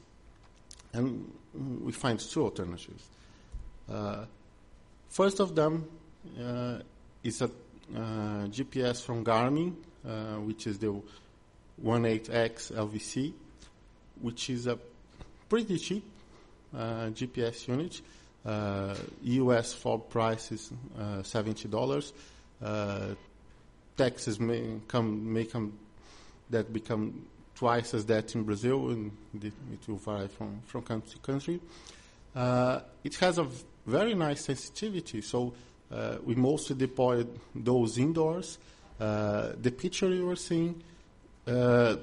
and we find two alternatives. Uh, first of them uh, is a uh, G P S from Garmin, uh, which is the eighteen X L V C, which is a pretty cheap uh, G P S unit. Uh, U S for price is uh, seventy dollars. Uh, taxes may come may come that become twice as that in Brazil, and it will vary from, from country to country. Uh, it has a v- very nice sensitivity, so uh, we mostly deployed those indoors. Uh, the picture you are seeing uh,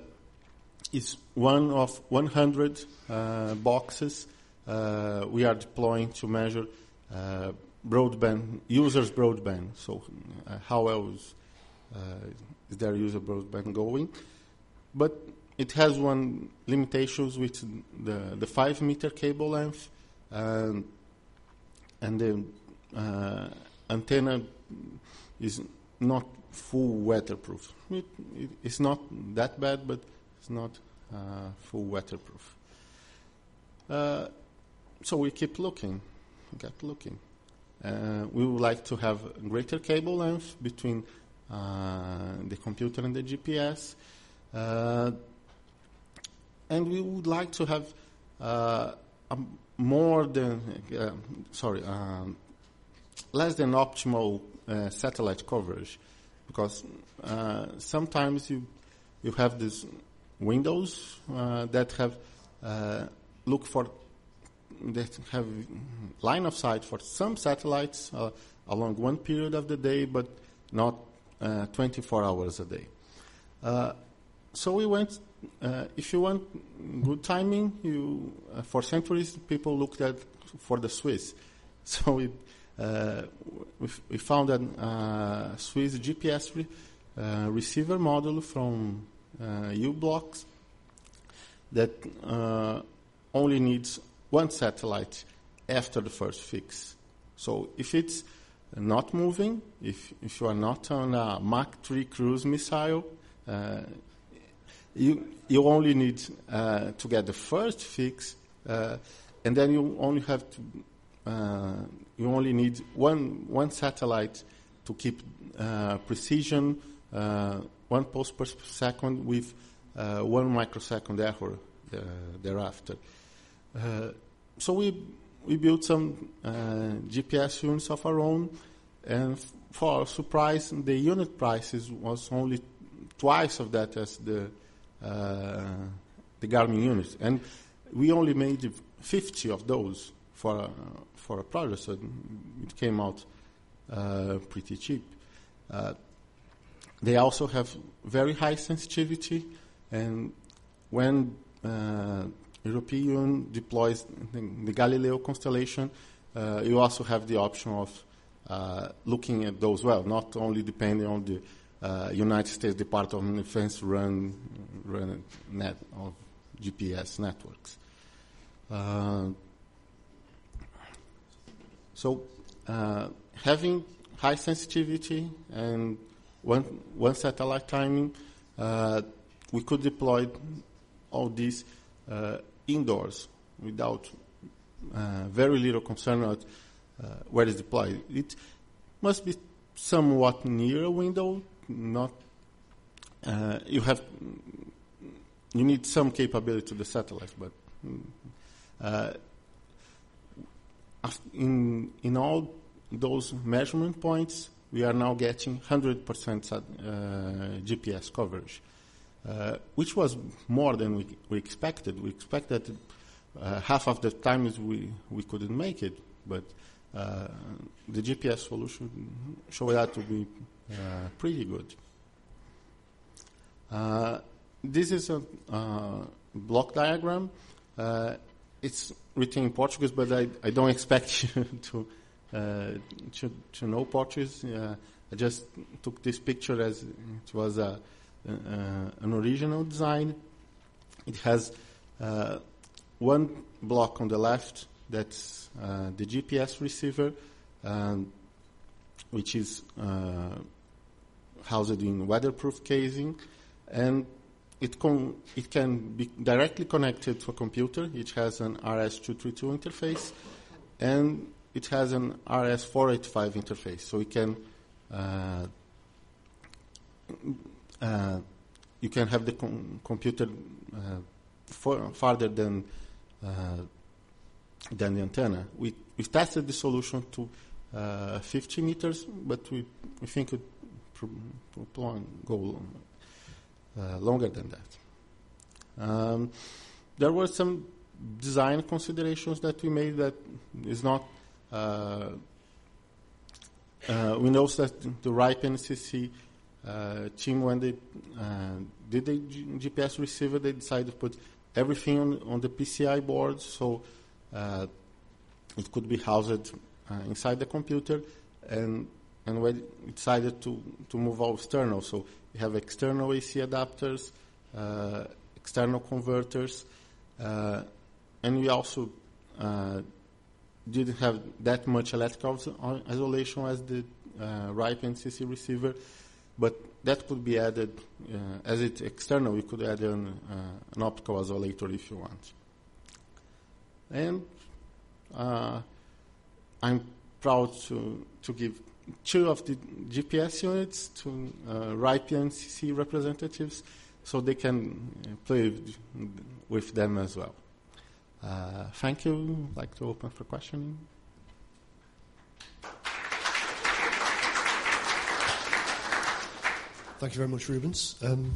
is one of one hundred uh, boxes uh, we are deploying to measure uh, broadband, users' broadband, so uh, how well is Uh, is their user broadband going? But it has one limitations with the the five meter cable length, um, and the uh, antenna is not full weatherproof. It, it, it's not that bad, but it's not uh, full weatherproof. Uh, so we keep looking, we kept looking. Uh, we would like to have greater cable length between uh, the computer and the G P S. Uh, and we would like to have uh, a more than, uh, sorry, um, less than optimal uh, satellite coverage, because uh, sometimes you you have these windows uh, that have uh, look for that have line of sight for some satellites uh, along one period of the day, but not uh, twenty-four hours a day. Uh, so we went. Uh, if you want good timing, you uh, for centuries people looked at for the Swiss. So we uh, we, we found a uh, Swiss G P S re, uh, receiver module from uh, U-Blox that uh, only needs one satellite after the first fix. So if it's not moving, if if you are not on a Mach three cruise missile, uh, you you only need uh, to get the first fix, uh, and then you only have to uh, you only need one one satellite to keep uh, precision, uh, one pulse per second with uh, one microsecond error uh, thereafter. Uh, so we we built some uh, G P S units of our own, and f- for our surprise, the unit prices was only twice of that as the uh, the Garmin units, and we only made fifty of those for uh, for a project, so it came out uh, pretty cheap. Uh, they also have very high sensitivity, and when uh, European deploys the, the Galileo constellation, uh, you also have the option of uh, looking at those well, not only depending on the uh, United States Department of Defense run, run net of G P S networks. Uh, so uh, having high sensitivity and one, one satellite timing, uh, we could deploy all these uh, indoors without uh, very little concern about uh, where it's deployed. It must be somewhat near a window. Not uh, you have you need some capability to the satellite, but uh, in in all those measurement points, we are now getting one hundred percent uh, G P S coverage. Uh, which was more than we, we expected. We expected uh, half of the times we, we couldn't make it, but uh, the G P S solution showed out to be uh, pretty good. Uh, this is a uh, block diagram. Uh, it's written in Portuguese, but I, I don't expect you to, uh, to to know Portuguese. Uh, I just took this picture as it was a Uh, an original design. It has uh, one block on the left that's uh, the G P S receiver, um, which is uh, housed in weatherproof casing, and it, con- it can be directly connected to a computer. It has an R S two thirty-two interface, and it has an R S four eighty-five interface, so it can uh, Uh, you can have the com- computer uh, for, farther than uh, than the antenna. We we tested the solution to uh, fifty meters, but we, we think it would pro- go long, uh, longer than that. Um, there were some design considerations that we made that is not. Uh, uh, we know that the RIPE N C C Uh, team, when they uh, did the G- GPS receiver, they decided to put everything on, on the P C I board, so uh, it could be housed uh, inside the computer, and and we decided to, to move all external. So we have external A C adapters, uh, external converters, uh, and we also uh, didn't have that much electrical isolation as the uh, RIPE N C C receiver, but that could be added uh, as it external. You could add an, uh, an optical isolator if you want. And uh, I'm proud to to give two of the G P S units to uh, RIPE N C C representatives, so they can uh, play with, with them as well. Uh, thank you. I'd like to open for questioning. Thank you very much, Rubens. Um,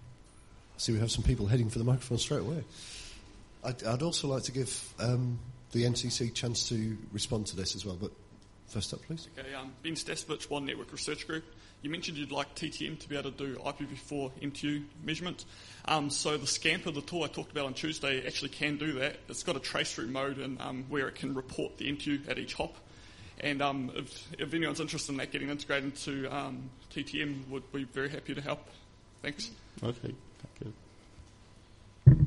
I see we have some people heading for the microphone straight away. I'd, I'd also like to give um, the N C C a chance to respond to this as well, but first up, please. Okay, um, Ben Stasevich, One Network Research Group. You mentioned you'd like T T M to be able to do I P v four M T U measurement. Um, so the Scamper, the tool I talked about on Tuesday, actually can do that. It's got a trace-through mode and um, where it can report the M T U at each hop. And um, if, if anyone's interested in that getting integrated into um, T T M, would be very happy to help. Thanks. Okay, thank you.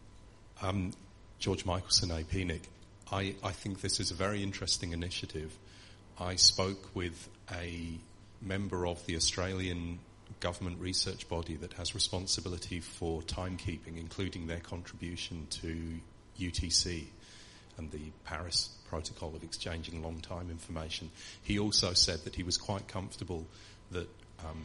Um, George Michelson, A P N I C. I, I think this is a very interesting initiative. I spoke with a member of the Australian government research body that has responsibility for timekeeping, including their contribution to U T C and the Paris Protocol of exchanging long time information. He also said that he was quite comfortable that um,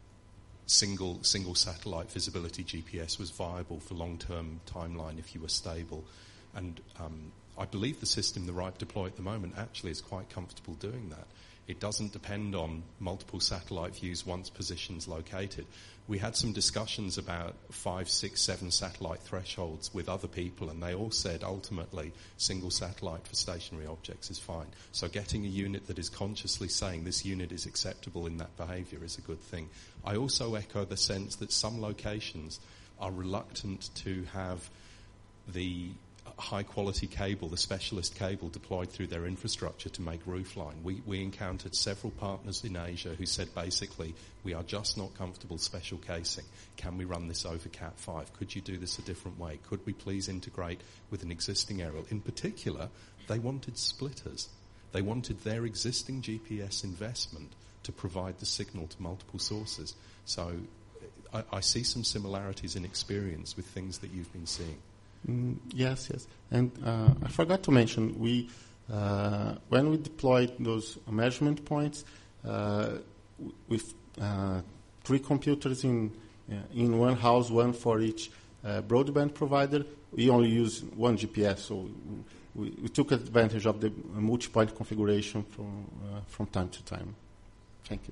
single single satellite visibility G P S was viable for long-term timeline if you were stable. And um, I believe the system the RIPE deploy at the moment actually is quite comfortable doing that. It doesn't depend on multiple satellite views once position's located. We had some discussions about five, six, seven satellite thresholds with other people, and they all said ultimately single satellite for stationary objects is fine. So getting a unit that is consciously saying this unit is acceptable in that behaviour is a good thing. I also echo the sense that some locations are reluctant to have the high-quality cable, the specialist cable, deployed through their infrastructure to make roofline. We, we encountered several partners in Asia who said basically, we are just not comfortable special casing. Can we run this over cat five? Could you do this a different way? Could we please integrate with an existing aerial? In particular, they wanted splitters. They wanted their existing G P S investment to provide the signal to multiple sources. So I, I see some similarities in experience with things that you've been seeing. Mm, yes, yes. And uh, I forgot to mention, we uh, when we deployed those measurement points uh, with uh, three computers in uh, in one house, one for each uh, broadband provider, we only use one G P S, so we, we took advantage of the multi-point configuration from uh, from time to time. Thank you.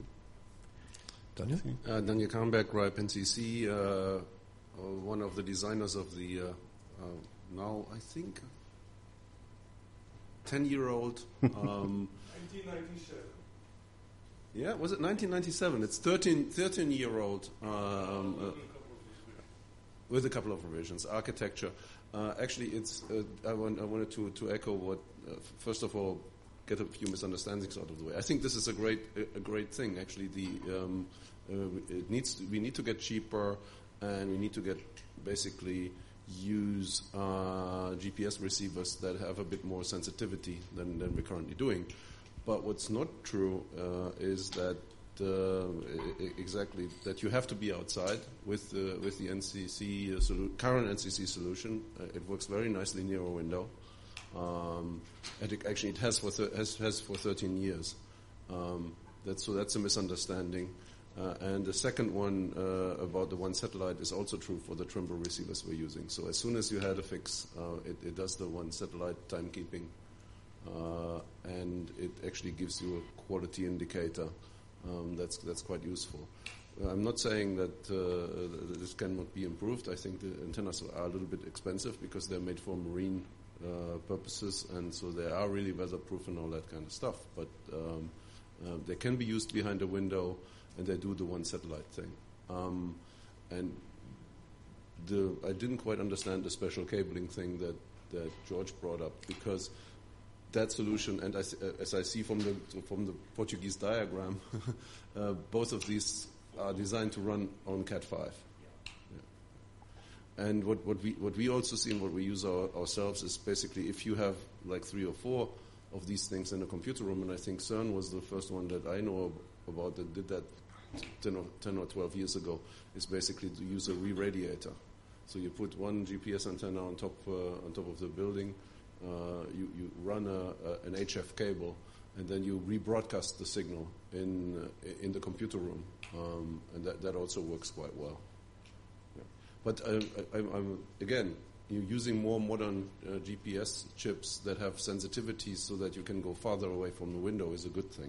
Daniel? Uh, Daniel Karnberg, RIPE N C C, uh, uh, one of the designers of the uh, Uh, now, I think, ten-year-old. Um, nineteen ninety-seven. Yeah, was it nineteen ninety-seven? It's thirteen, thirteen-year-old um, uh, with a couple of revisions. Architecture. Uh, actually, it's. Uh, I, want, I wanted to, to echo what. Uh, first of all, get a few misunderstandings out of the way. I think this is a great a, a great thing. Actually, the um, uh, it needs to, we need to get cheaper, and we need to get basically. use uh, G P S receivers that have a bit more sensitivity than, than we're currently doing. But what's not true uh, is that uh, exactly that you have to be outside with the with the N C C uh, solu- current N C C solution. Uh, it works very nicely near a window. Um, and it actually, it has for thir- has, has for thirteen years. Um, that's so that's a misunderstanding. Uh, and the second one uh, about the one satellite is also true for the Trimble receivers we're using. So as soon as you had a fix, uh, it, it does the one satellite timekeeping, uh, and it actually gives you a quality indicator. Um, that's that's quite useful. Uh, I'm not saying that uh, this cannot be improved. I think the antennas are a little bit expensive because they're made for marine uh, purposes, and so they are really weatherproof and all that kind of stuff. But um, uh, they can be used behind a window. And they do the one satellite thing. Um, and the, I didn't quite understand the special cabling thing that, that George brought up, because that solution, and I, as I see from the from the Portuguese diagram, uh, both of these are designed to run on cat five. Yeah. And what, what we what we also see and what we use our, ourselves is basically if you have like three or four of these things in a computer room, and I think CERN was the first one that I know about that did that ten or, ten or twelve years ago is basically to use a re-radiator. So you put one G P S antenna on top uh, on top of the building, uh, you, you run a, a, an H F cable, and then you rebroadcast the signal in uh, in the computer room, um, and that, that also works quite well. Yeah. But uh, I, I'm, I'm again, you're using more modern uh, G P S chips that have sensitivities so that you can go farther away from the window is a good thing.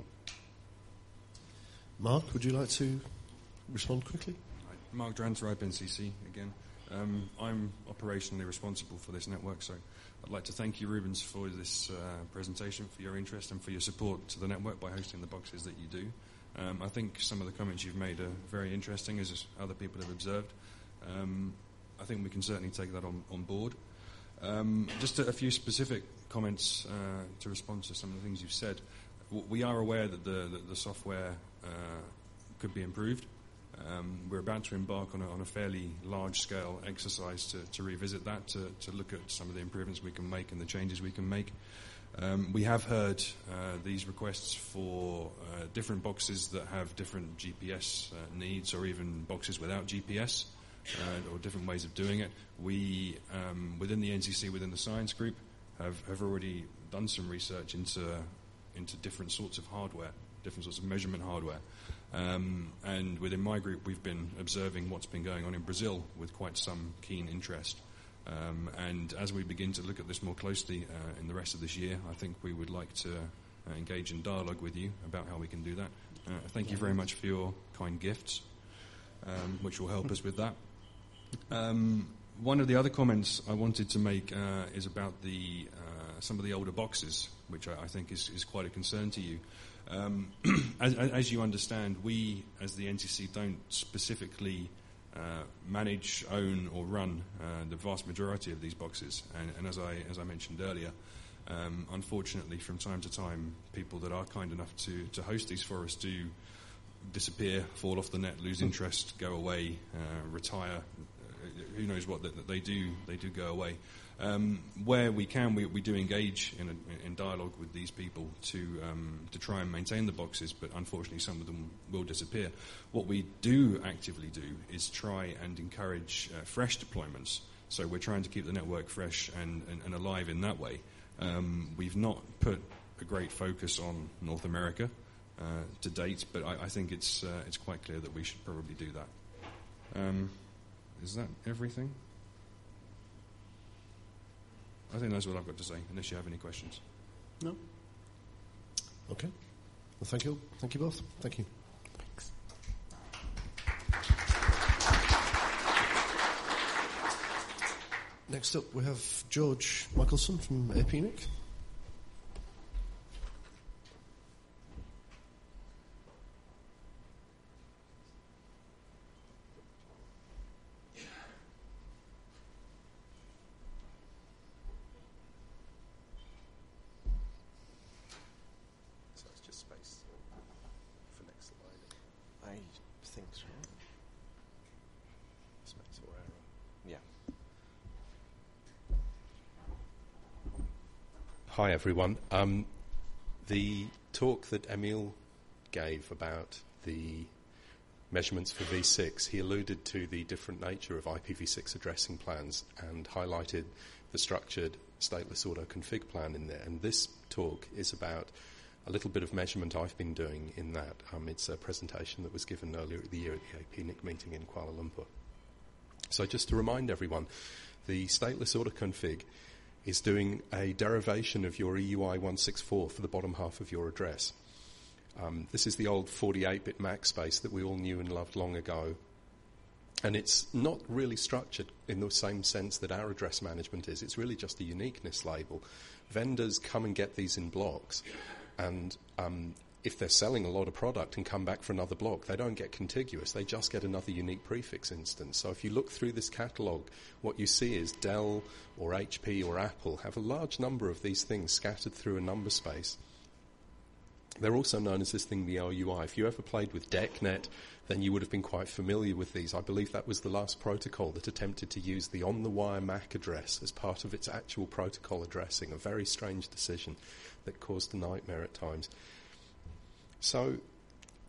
Mark, would you like to respond quickly? Mark Dranter, I P N C C again. Um, I'm operationally responsible for this network, so I'd like to thank you, Rubens, for this uh, presentation, for your interest and for your support to the network by hosting the boxes that you do. Um, I think some of the comments you've made are very interesting, as other people have observed. Um, I think we can certainly take that on, on board. Um, just a, a few specific comments uh, to respond to some of the things you've said. W- we are aware that the, the, the software uh, could be improved. Um, we're about to embark on a, on a fairly large-scale exercise to, to revisit that, to, to look at some of the improvements we can make and the changes we can make. Um, we have heard uh, these requests for uh, different boxes that have different G P S uh, needs, or even boxes without G P S, uh, or different ways of doing it. We, um, within the N C C, within the science group, have, have already done some research into into different sorts of hardware, different sorts of measurement hardware. Um, and within my group, we've been observing what's been going on in Brazil with quite some keen interest. Um, and as we begin to look at this more closely uh, in the rest of this year, I think we would like to uh, engage in dialogue with you about how we can do that. Uh, thank you very much for your kind gifts, um, which will help us with that. Um, one of the other comments I wanted to make uh, is about the uh, some of the older boxes, which I, I think is, is quite a concern to you. Um, as, as you understand, we, as the N C C, don't specifically uh, manage, own, or run uh, the vast majority of these boxes. And, and as I as I mentioned earlier, um, unfortunately, from time to time, people that are kind enough to, to host these for us do disappear, fall off the net, lose interest, go away, uh, retire. Uh, who knows what? That they do they do go away. Um, where we can, we, we do engage in, a, in dialogue with these people to um, to try and maintain the boxes, but unfortunately some of them will disappear. What we do actively do is try and encourage uh, fresh deployments. So we're trying to keep the network fresh and, and, and alive in that way. Um, we've not put a great focus on North America uh, to date, but I, I think it's uh, it's quite clear that we should probably do that. Um, is that everything? I think that's what I've got to say, unless you have any questions. No. Okay. Well, thank you. Thank you both. Thank you. Thanks. Next up, we have George Michelson from A P N I C. Hi everyone. Um, the talk that Emil gave about the measurements for V six, he alluded to the different nature of I P v six addressing plans and highlighted the structured stateless auto-config plan in there. And this talk is about a little bit of measurement I've been doing in that. Um, it's a presentation that was given earlier the year at the A P N I C meeting in Kuala Lumpur. So just to remind everyone, the stateless auto-config is doing a derivation of your E U I one sixty-four for the bottom half of your address. Um, this is the old forty-eight bit MAC space that we all knew and loved long ago. And it's not really structured in the same sense that our address management is. It's really just a uniqueness label. Vendors come and get these in blocks. And um, if they're selling a lot of product and come back for another block, they don't get contiguous. They just get another unique prefix instance. So if you look through this catalogue, what you see is Dell or H P or Apple have a large number of these things scattered through a number space. They're also known as this thing, the O U I. If you ever played with DECnet, then you would have been quite familiar with these. I believe that was the last protocol that attempted to use the on-the-wire M A C address as part of its actual protocol addressing, a very strange decision that caused a nightmare at times. So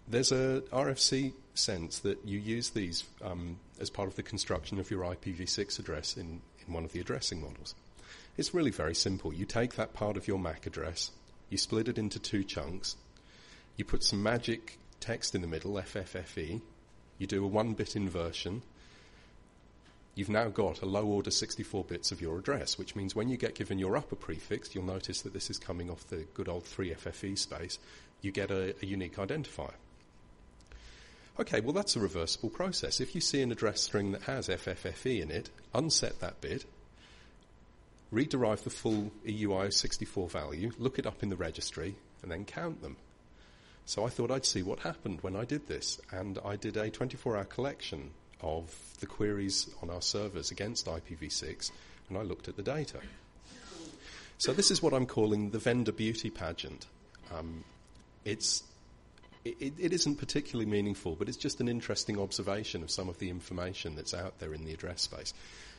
there's a R F C sense that you use these um, as part of the construction of your I P v six address in, in one of the addressing models. It's really very simple. You take that part of your M A C address, you split it into two chunks, you put some magic text in the middle, F F F E, you do a one-bit inversion. You've now got a low-order sixty-four bits of your address, which means when you get given your upper prefix, you'll notice that this is coming off the good old three F F E space, you get a, a unique identifier. Okay, well that's a reversible process. If you see an address string that has F F F E in it, unset that bit, rederive the full E U I sixty-four value, look it up in the registry, and then count them. So I thought I'd see what happened when I did this, and I did a twenty-four hour collection of the queries on our servers against I P v six, and I looked at the data. So this is what I'm calling the vendor beauty pageant. Um, it's It, it isn't particularly meaningful, but it's just an interesting observation of some of the information that's out there in the address space.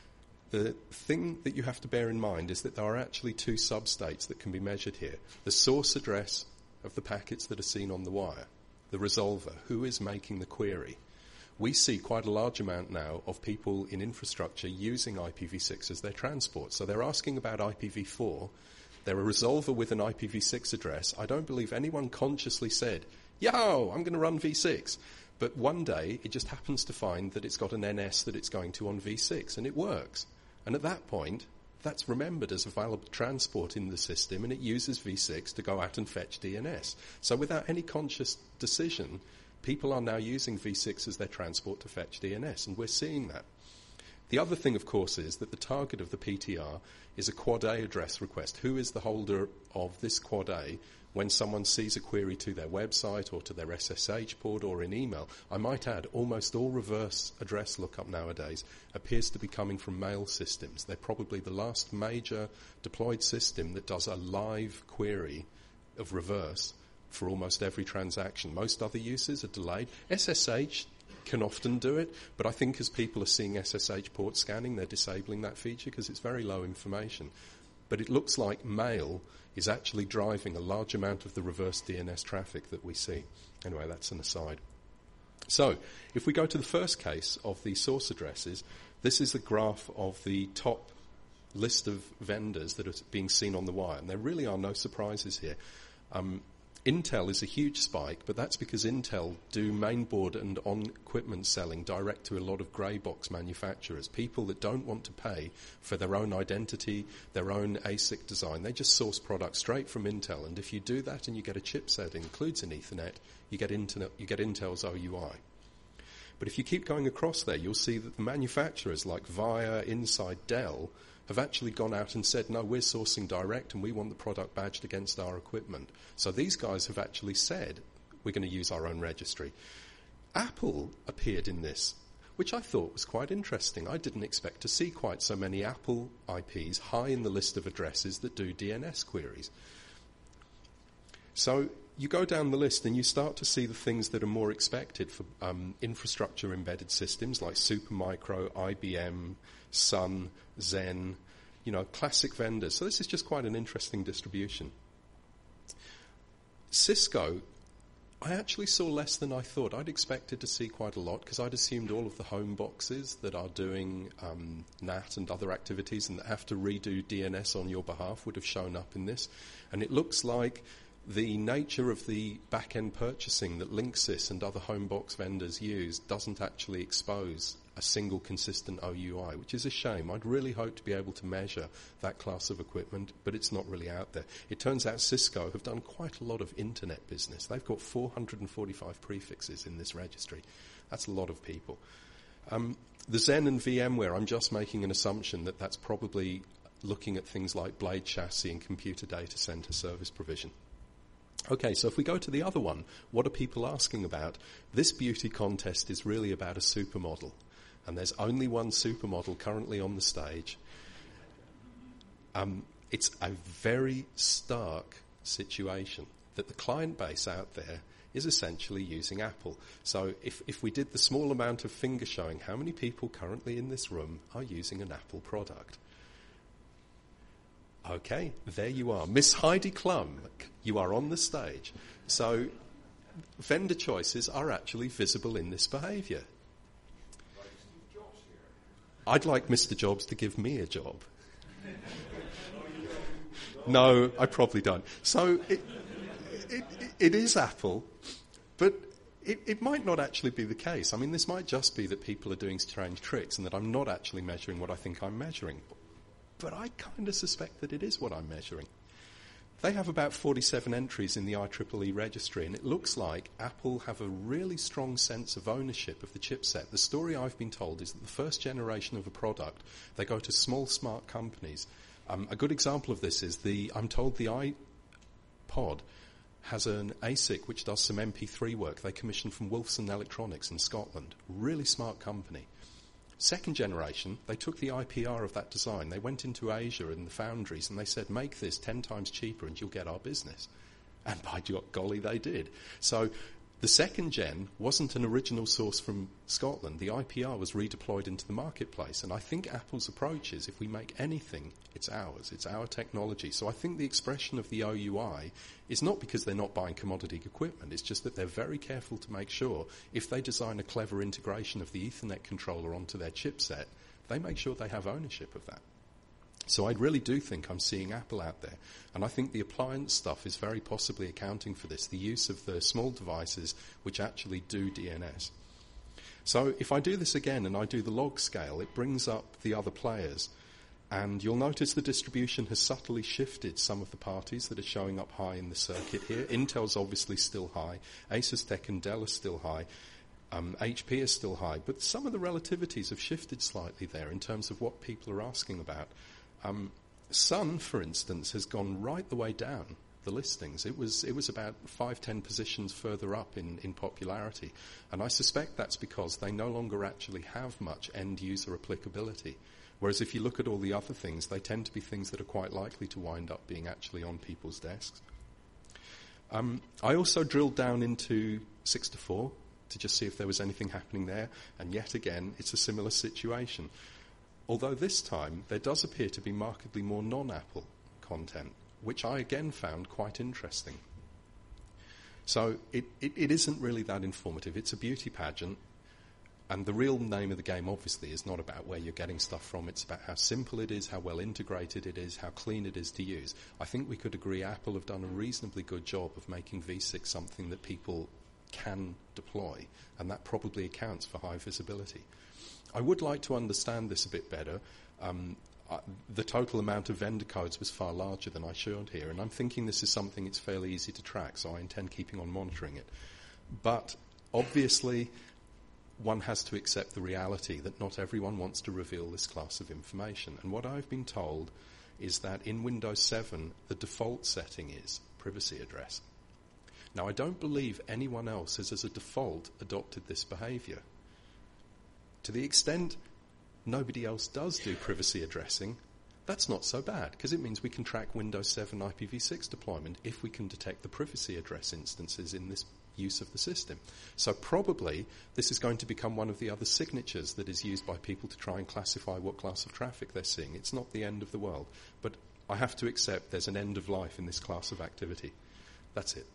The thing that you have to bear in mind is that there are actually two substates that can be measured here. The source address of the packets that are seen on the wire, the resolver, who is making the query. We see quite a large amount now of people in infrastructure using I P v six as their transport. So they're asking about I P v four. They're a resolver with an I P v six address. I don't believe anyone consciously said, yo, I'm going to run v six. But one day it just happens to find that it's got an N S that it's going to on v six, and it works. And at that point, that's remembered as a valid transport in the system, and it uses v six to go out and fetch D N S. So without any conscious decision, people are now using v six as their transport to fetch D N S, and we're seeing that. The other thing, of course, is that the target of the P T R is a quad A address request. Who is the holder of this quad A when someone sees a query to their website or to their S S H port or in email? I might add, almost all reverse address lookup nowadays appears to be coming from mail systems. They're probably the last major deployed system that does a live query of reverse for almost every transaction. Most other uses are delayed. S S H can often do it, but I think as people are seeing S S H port scanning, they're disabling that feature because it's very low information. But it looks like mail is actually driving a large amount of the reverse D N S traffic that we see. Anyway, that's an aside. So, if we go to the first case of the source addresses, this is the graph of the top list of vendors that are being seen on the wire, and there really are no surprises here. Um, Intel is a huge spike, but that's because Intel do mainboard and on-equipment selling direct to a lot of grey box manufacturers, people that don't want to pay for their own identity, their own A S I C design. They just source products straight from Intel, and if you do that and you get a chipset that includes an Ethernet, you get, Internet, you get Intel's O U I. But if you keep going across there, you'll see that the manufacturers like Via, Inside, Dell have actually gone out and said, no, we're sourcing direct and we want the product badged against our equipment. So these guys have actually said, we're going to use our own registry. Apple appeared in this, which I thought was quite interesting. I didn't expect to see quite so many Apple I Ps high in the list of addresses that do D N S queries. So you go down the list and you start to see the things that are more expected for um, infrastructure embedded systems like Supermicro, I B M, Sun, Zen, you know, classic vendors. So this is just quite an interesting distribution. Cisco, I actually saw less than I thought. I'd expected to see quite a lot because I'd assumed all of the home boxes that are doing um, N A T and other activities and that have to redo D N S on your behalf would have shown up in this. And it looks like the nature of the back-end purchasing that Linksys and other home box vendors use doesn't actually expose a single consistent O U I, which is a shame. I'd really hoped to be able to measure that class of equipment, but it's not really out there. It turns out Cisco have done quite a lot of internet business. They've got four hundred forty-five prefixes in this registry. That's a lot of people. Um, the Zen and VMware, I'm just making an assumption that that's probably looking at things like Blade Chassis and computer data center service provision. Okay, so if we go to the other one, what are people asking about? This beauty contest is really about a supermodel. And there's only one supermodel currently on the stage. Um, it's a very stark situation that the client base out there is essentially using Apple. So if, if we did the small amount of finger showing, how many people currently in this room are using an Apple product? Okay, there you are. Miss Heidi Klum, you are on the stage. So vendor choices are actually visible in this behaviour. I'd like Mister Jobs to give me a job. No, I probably don't. So it, it, it is Apple, but it, it might not actually be the case. I mean, this might just be that people are doing strange tricks and that I'm not actually measuring what I think I'm measuring. But I kind of suspect that it is what I'm measuring. They have about forty-seven entries in the I triple E registry, and it looks like Apple have a really strong sense of ownership of the chipset. The story I've been told is that the first generation of a product, they go to small, smart companies. Um, a good example of this is the, I'm told the iPod has an A S I C which does some M P three work. They commissioned from Wolfson Electronics in Scotland. Really smart company. Second generation, they took the I P R of that design. They went into Asia and the foundries and they said, make this ten times cheaper and you'll get our business. And by golly, they did. So the second gen wasn't an original source from Scotland. The I P R was redeployed into the marketplace. And I think Apple's approach is if we make anything, it's ours. It's our technology. So I think the expression of the O U I is not because they're not buying commodity equipment. It's just that they're very careful to make sure if they design a clever integration of the Ethernet controller onto their chipset, they make sure they have ownership of that. So I really do think I'm seeing Apple out there. And I think the appliance stuff is very possibly accounting for this, the use of the small devices which actually do D N S. So if I do this again and I do the log scale, it brings up the other players. And you'll notice the distribution has subtly shifted some of the parties that are showing up high in the circuit here. Intel's obviously still high. Asus, Tech and Dell are still high. Um, H P is still high. But some of the relativities have shifted slightly there in terms of what people are asking about. Um, Sun, for instance, has gone right the way down the listings. It was it was about five, ten positions further up in, in popularity. And I suspect that's because they no longer actually have much end-user applicability. Whereas if you look at all the other things, they tend to be things that are quite likely to wind up being actually on people's desks. Um, I also drilled down into six to four to just see if there was anything happening there. And yet again, it's a similar situation. Although this time, there does appear to be markedly more non-Apple content, which I again found quite interesting. So it, it, it isn't really that informative. It's a beauty pageant. And the real name of the game, obviously, is not about where you're getting stuff from. It's about how simple it is, how well integrated it is, how clean it is to use. I think we could agree Apple have done a reasonably good job of making V six something that people can deploy, and that probably accounts for high visibility. I would like to understand this a bit better. Um, uh, the total amount of vendor codes was far larger than I showed here, and I'm thinking this is something it's fairly easy to track, so I intend keeping on monitoring it. But obviously, one has to accept the reality that not everyone wants to reveal this class of information. And what I've been told is that in Windows seven, the default setting is privacy address. Now, I don't believe anyone else has, as a default, adopted this behavior. To the extent nobody else does do privacy addressing, that's not so bad, because it means we can track Windows seven I P v six deployment if we can detect the privacy address instances in this use of the system. So probably this is going to become one of the other signatures that is used by people to try and classify what class of traffic they're seeing. It's not the end of the world, but I have to accept there's an end of life in this class of activity. That's it.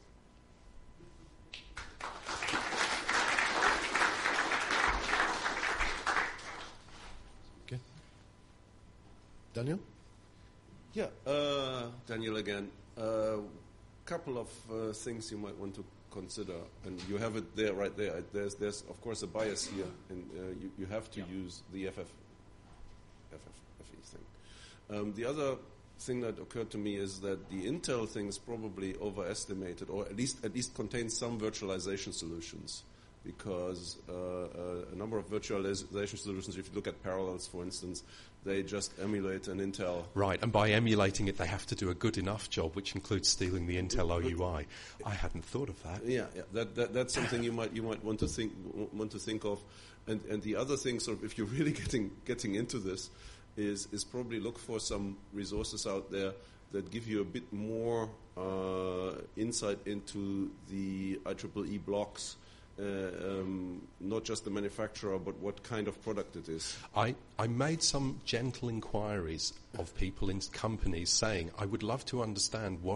Okay. Daniel? Yeah, uh, Daniel again. A uh, couple of uh, things you might want to consider, and you have it there, right there. There's, there's of course, a bias here, and uh, you, you have to yeah. use the F F, F F, F E thing. Um, the other thing that occurred to me is that the Intel thing is probably overestimated, or at least at least contains some virtualization solutions, because uh, uh, a number of virtualization solutions, if you look at Parallels, for instance, they just emulate an Intel. Right, and by emulating it, they have to do a good enough job, which includes stealing the Intel O U I. I hadn't thought of that. Yeah, yeah, that, that that's something you might you might want to think want to think of, and and the other thing, sort of, if you're really getting getting into this, is is probably look for some resources out there that give you a bit more uh, insight into the I triple E blocks. Uh, um, not just the manufacturer, but what kind of product it is. I, I made some gentle inquiries of people in companies saying, I would love to understand what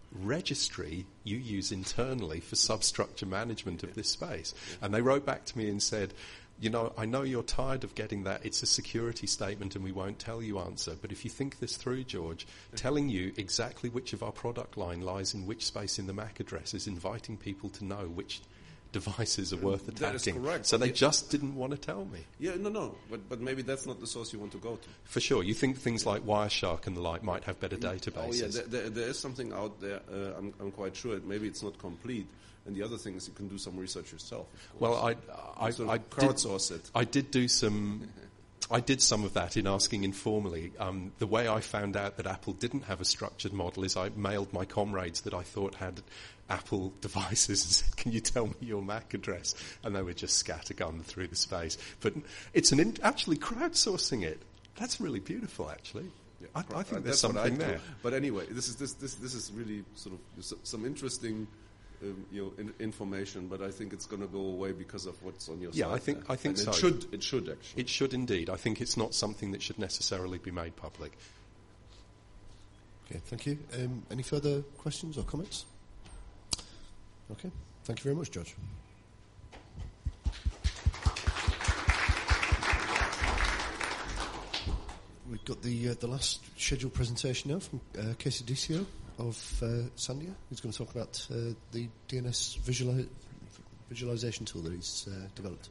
registry you use internally for substructure management of this space. And they wrote back to me and said, you know, I know you're tired of getting that it's a security statement and we won't tell you answer, but if you think this through, George, telling you exactly which of our product line lies in which space in the M A C address is inviting people to know which devices are worth attacking. That is correct. So they Yeah. just didn't want to tell me. Yeah, no, no, but but maybe that's not the source you want to go to. For sure. You think things like Wireshark and the like might have better databases. Oh yeah, there, there, there is something out there. Uh, I'm, I'm quite sure. Maybe it's not complete. And the other thing is you can do some research yourself. Of course. Well, I, I, sort I of did, crowdsource it. I did do some. I did some of that in asking informally. Um, the way I found out that Apple didn't have a structured model is I mailed my comrades that I thought had Apple devices and said, "Can you tell me your M A C address?" And they were just scattergun through the space. But it's an in, actually crowdsourcing it. That's really beautiful, actually. Yeah, I, I think uh, there's that's what I something do. there. But anyway, this is this this this is really sort of s- some interesting. Um, you know, in, information, but I think it's going to go away because of what's on your Yeah, side. I think- there. I think And so. It should, it should actually. It should indeed. I think it's not something that should necessarily be made public. Okay, thank you. Um, any further questions or comments? Okay, thank you very much, George. We've got the uh, the last scheduled presentation now from uh, Casey Dicio of uh, Sandia, who's going to talk about uh, the D N S visuali- visualization tool that he's uh, developed.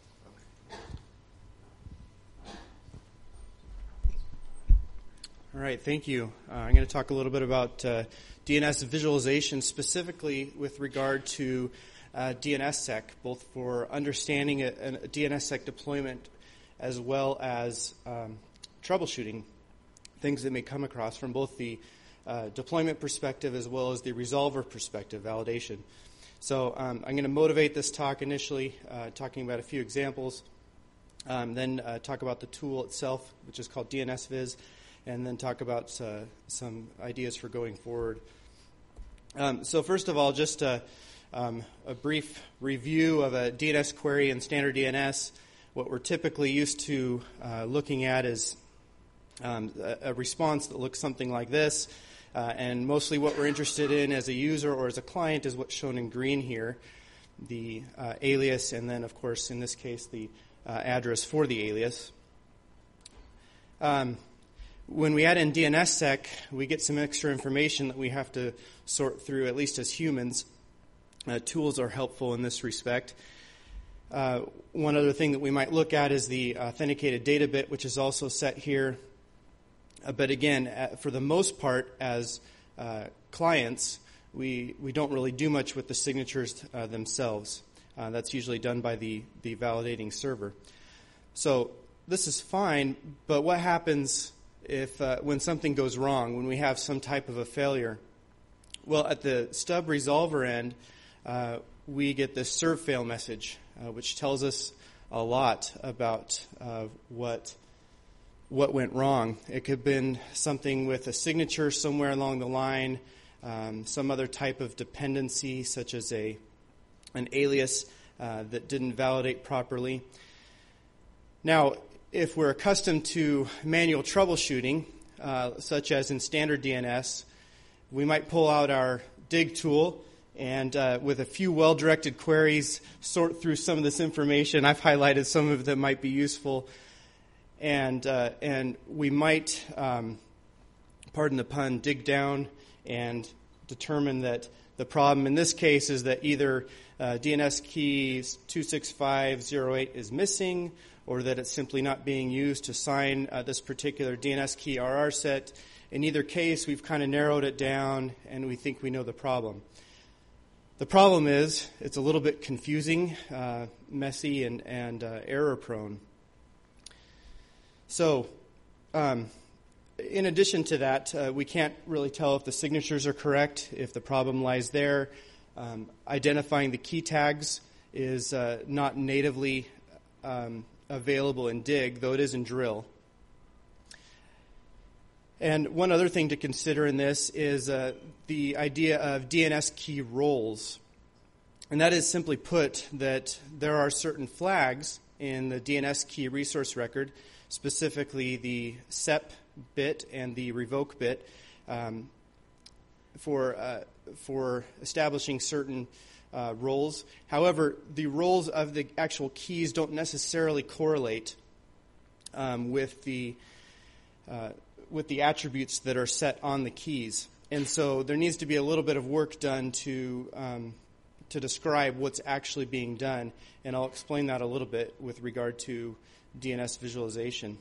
All right, thank you. Uh, I'm going to talk a little bit about uh, D N S visualization, specifically with regard to uh, DNSSEC, both for understanding a, a DNSSEC deployment as well as um, troubleshooting things that may come across from both the uh, deployment perspective as well as the resolver perspective, validation. So um, I'm going to motivate this talk initially, uh, talking about a few examples, um, then uh, talk about the tool itself, which is called DNSViz, and then talk about uh, some ideas for going forward. Um, so first of all, just a, um, a brief review of a D N S query in standard D N S. What we're typically used to uh, looking at is um, a, a response that looks something like this. Uh, and mostly what we're interested in as a user or as a client is what's shown in green here, the uh, alias, and then, of course, in this case, the uh, address for the alias. Um, when we add in DNSSEC, we get some extra information that we have to sort through, at least as humans. Uh, tools are helpful in this respect. Uh, one other thing that we might look at is the authenticated data bit, which is also set here. Uh, but again, uh, for the most part, as uh, clients, we, we don't really do much with the signatures uh, themselves. Uh, that's usually done by the, the validating server. So this is fine, but what happens if uh, when something goes wrong, when we have some type of a failure? Well, at the stub resolver end, uh, we get this serve fail message, uh, which tells us a lot about uh, what what went wrong. It could have been something with a signature somewhere along the line, um, some other type of dependency, such as a an alias uh, that didn't validate properly. Now, if we're accustomed to manual troubleshooting, uh, such as in standard D N S, we might pull out our dig tool and uh, with a few well-directed queries, sort through some of this information. I've highlighted some of it that might be useful. And uh, and we might, um, pardon the pun, dig down and determine that the problem in this case is that either uh, D N S key two six five zero eight is missing, or that it's simply not being used to sign uh, this particular D N S key R R set. In either case, we've kind of narrowed it down, and we think we know the problem. The problem is it's a little bit confusing, uh, messy, and, and uh, error-prone. So, um, in addition to that, uh, we can't really tell if the signatures are correct, if the problem lies there. Um, identifying the key tags is uh, not natively um, available in dig, though it is in drill. And one other thing to consider in this is uh, the idea of D N S key roles. And that is simply put that there are certain flags in the D N S key resource record, specifically the S E P bit and the revoke bit, um, for uh, for establishing certain uh, roles. However, the roles of the actual keys don't necessarily correlate um, with the uh, with the attributes that are set on the keys, and so there needs to be a little bit of work done to um, to describe what's actually being done, and I'll explain that a little bit with regard to D N S visualization.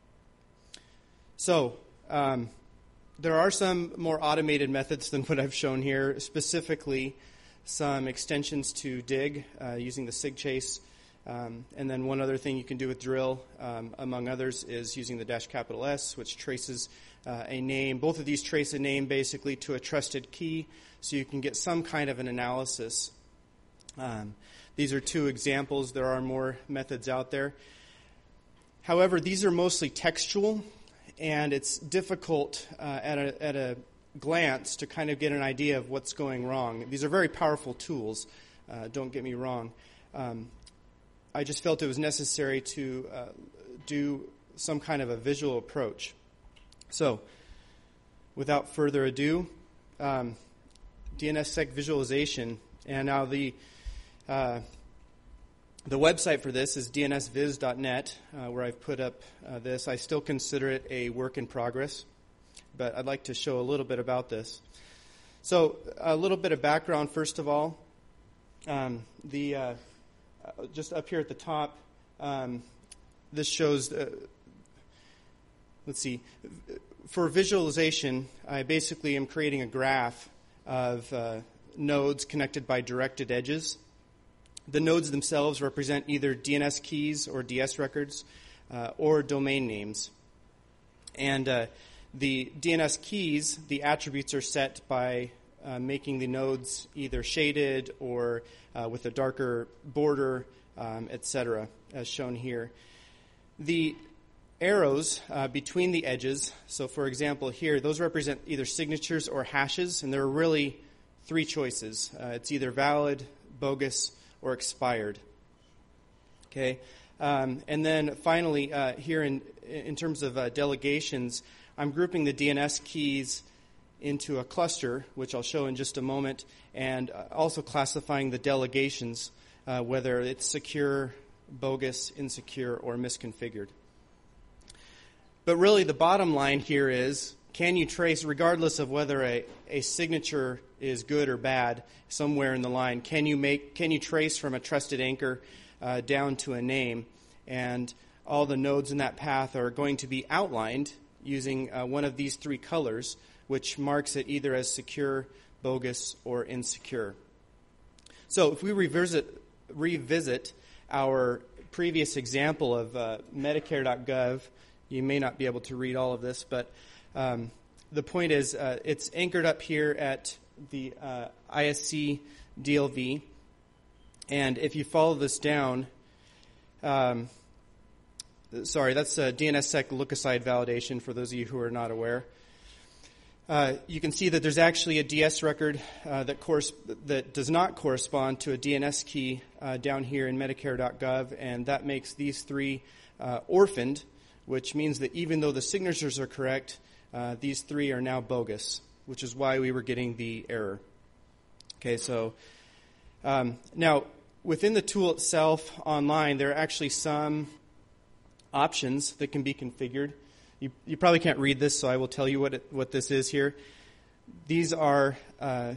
So, um, there are some more automated methods than what I've shown here, specifically some extensions to dig uh, using the SigChase. Um, and then one other thing you can do with Drill, um, among others, is using the dash capital S, which traces uh, a name. Both of these trace a name basically to a trusted key, so you can get some kind of an analysis. Um, these are two examples. There are more methods out there. However, these are mostly textual, and it's difficult uh, at a, at a glance to kind of get an idea of what's going wrong. These are very powerful tools, uh, don't get me wrong. Um, I just felt it was necessary to uh, do some kind of a visual approach. So, without further ado, um, DNSSEC visualization, and now the uh, the website for this is D N S viz dot net, uh, where I've put up uh, this. I still consider it a work in progress, but I'd like to show a little bit about this. So, a little bit of background, first of all. Um, the uh, just up here at the top, um, this shows, uh, let's see, for visualization, I basically am creating a graph of uh, nodes connected by directed edges. The nodes themselves represent either D N S keys or D S records uh, or domain names. And uh, the D N S keys, the attributes are set by uh, making the nodes either shaded or uh, with a darker border, um, et cetera, as shown here. The arrows uh, between the edges, so for example here, those represent either signatures or hashes, and there are really three choices. Uh, it's either valid, bogus, or expired. Okay, um, and then finally, uh, here in in terms of uh, delegations, I'm grouping the D N S keys into a cluster, which I'll show in just a moment, and also classifying the delegations, uh, whether it's secure, bogus, insecure, or misconfigured. But really, the bottom line here is, can you trace, regardless of whether a, a signature is good or bad, somewhere in the line, can you make, can you trace from a trusted anchor uh, down to a name? And all the nodes in that path are going to be outlined using uh, one of these three colors, which marks it either as secure, bogus, or insecure. So if we revisit, revisit our previous example of uh, Medicare dot gov, you may not be able to read all of this, but um, the point is uh, it's anchored up here at the uh, I S C D L V, and if you follow this down, um, sorry, that's uh, DNSSEC look-aside validation for those of you who are not aware. Uh, you can see that there's actually a D S record uh, that, cors- that does not correspond to a D N S key uh, down here in Medicare dot gov, and that makes these three uh, orphaned, which means that even though the signatures are correct, uh, these three are now bogus, which is why we were getting the error. Okay, so um, now within the tool itself online, there are actually some options that can be configured. You, you probably can't read this, so I will tell you what it, what this is here. These are uh,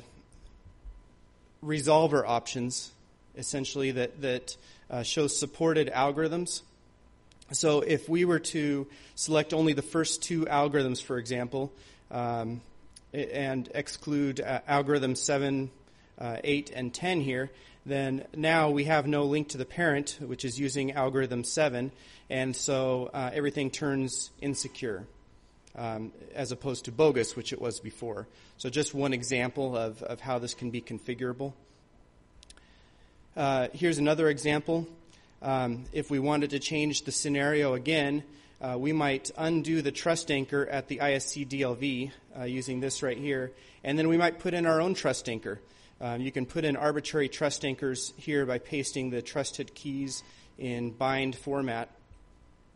resolver options, essentially, that, that uh, show supported algorithms. So if we were to select only the first two algorithms, for example, um, and exclude uh, algorithm seven, uh, eight, and ten here, then now we have no link to the parent, which is using algorithm seven, and so uh, everything turns insecure, um, as opposed to bogus, which it was before. So just one example of, of how this can be configurable. Uh, here's another example. Um, if we wanted to change the scenario again, uh, we might undo the trust anchor at the I S C D L V uh, using this right here, and then we might put in our own trust anchor. Um, you can put in arbitrary trust anchors here by pasting the trusted keys in bind format,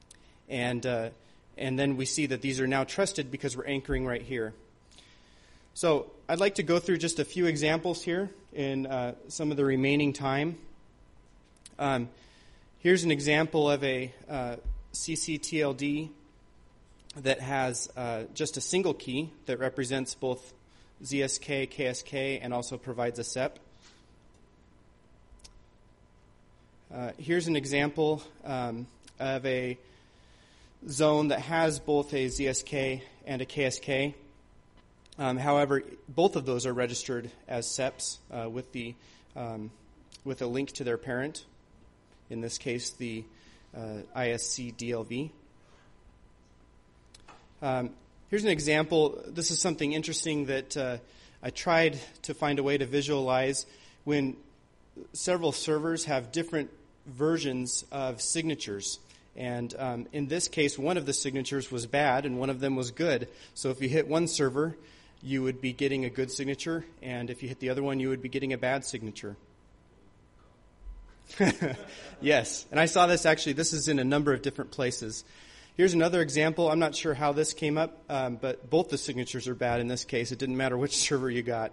and uh, and then we see that these are now trusted because we're anchoring right here. So I'd like to go through just a few examples here in uh, some of the remaining time. Um, here's an example of a uh, C C T L D that has uh, just a single key that represents both Z S K, K S K, and also provides a S E P. Uh, here's an example um, of a zone that has both a Z S K and a K S K. Um, however, both of those are registered as S E Ps uh, with the um, with a link to their parent. In this case, the uh, I S C D L V. Um, here's an example. This is something interesting that uh, I tried to find a way to visualize when several servers have different versions of signatures. And um, in this case, one of the signatures was bad and one of them was good. So if you hit one server, you would be getting a good signature, and if you hit the other one, you would be getting a bad signature. Yes, and I saw this actually, this is in a number of different places. Here's another example. I'm not sure how this came up, um, but both the signatures are bad in this case. It didn't matter which server you got.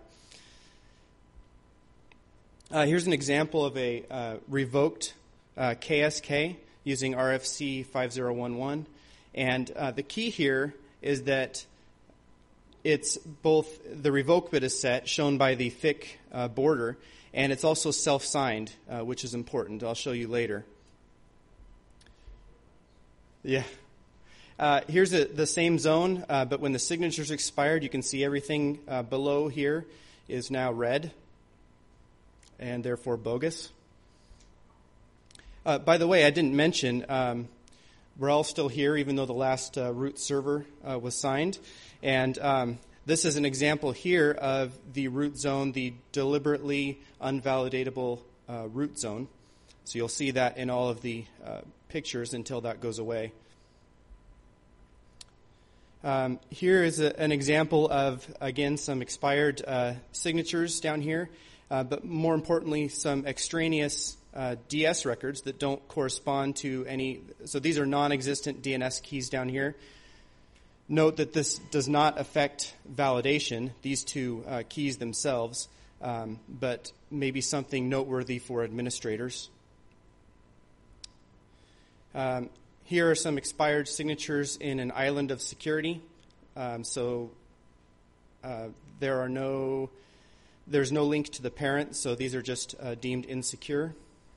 Uh, here's an example of a uh, revoked uh, K S K using R F C five zero one one. And uh, the key here is that it's both the revoke bit is set, shown by the thick uh, border, and it's also self-signed, uh, which is important. I'll show you later. Yeah. Uh, here's a, the same zone, uh, but when the signature's expired, you can see everything uh, below here is now red, and therefore bogus. Uh, by the way, I didn't mention, um, we're all still here, even though the last uh, root server uh, was signed. And um, this is an example here of the root zone, the deliberately unvalidatable uh, root zone. So you'll see that in all of the uh, pictures until that goes away. Um, here is a, an example of, again, some expired uh, signatures down here, uh, but more importantly, some extraneous uh, D S records that don't correspond to any. So these are non-existent D N S keys down here. Note that this does not affect validation, these two uh, keys themselves, um, but maybe something noteworthy for administrators. Um, here are some expired signatures in an island of security. Um, so uh, there are no, there's no link to the parent, so these are just uh, deemed insecure.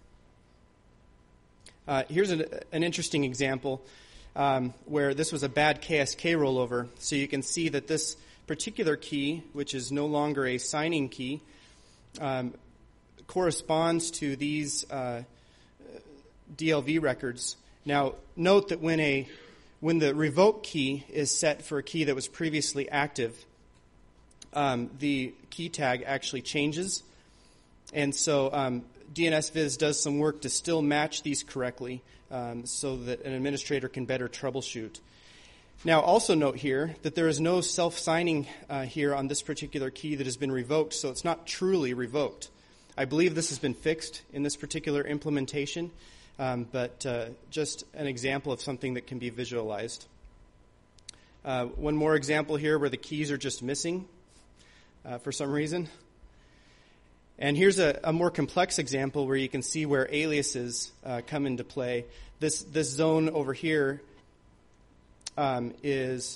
Uh, here's an, an interesting example. Um, where this was a bad K S K rollover. So you can see that this particular key, which is no longer a signing key, um, corresponds to these uh, D L V records. Now, note that when a when the revoke key is set for a key that was previously active, um, the key tag actually changes. And so um, D N S Viz does some work to still match these correctly, Um, so that an administrator can better troubleshoot. Now, also note here that there is no self-signing uh, here on this particular key that has been revoked, so it's not truly revoked. I believe this has been fixed in this particular implementation, um, but uh, just an example of something that can be visualized. Uh, one more example here where the keys are just missing uh, for some reason. And here's a, a more complex example where you can see where aliases uh, come into play. This this zone over here um, is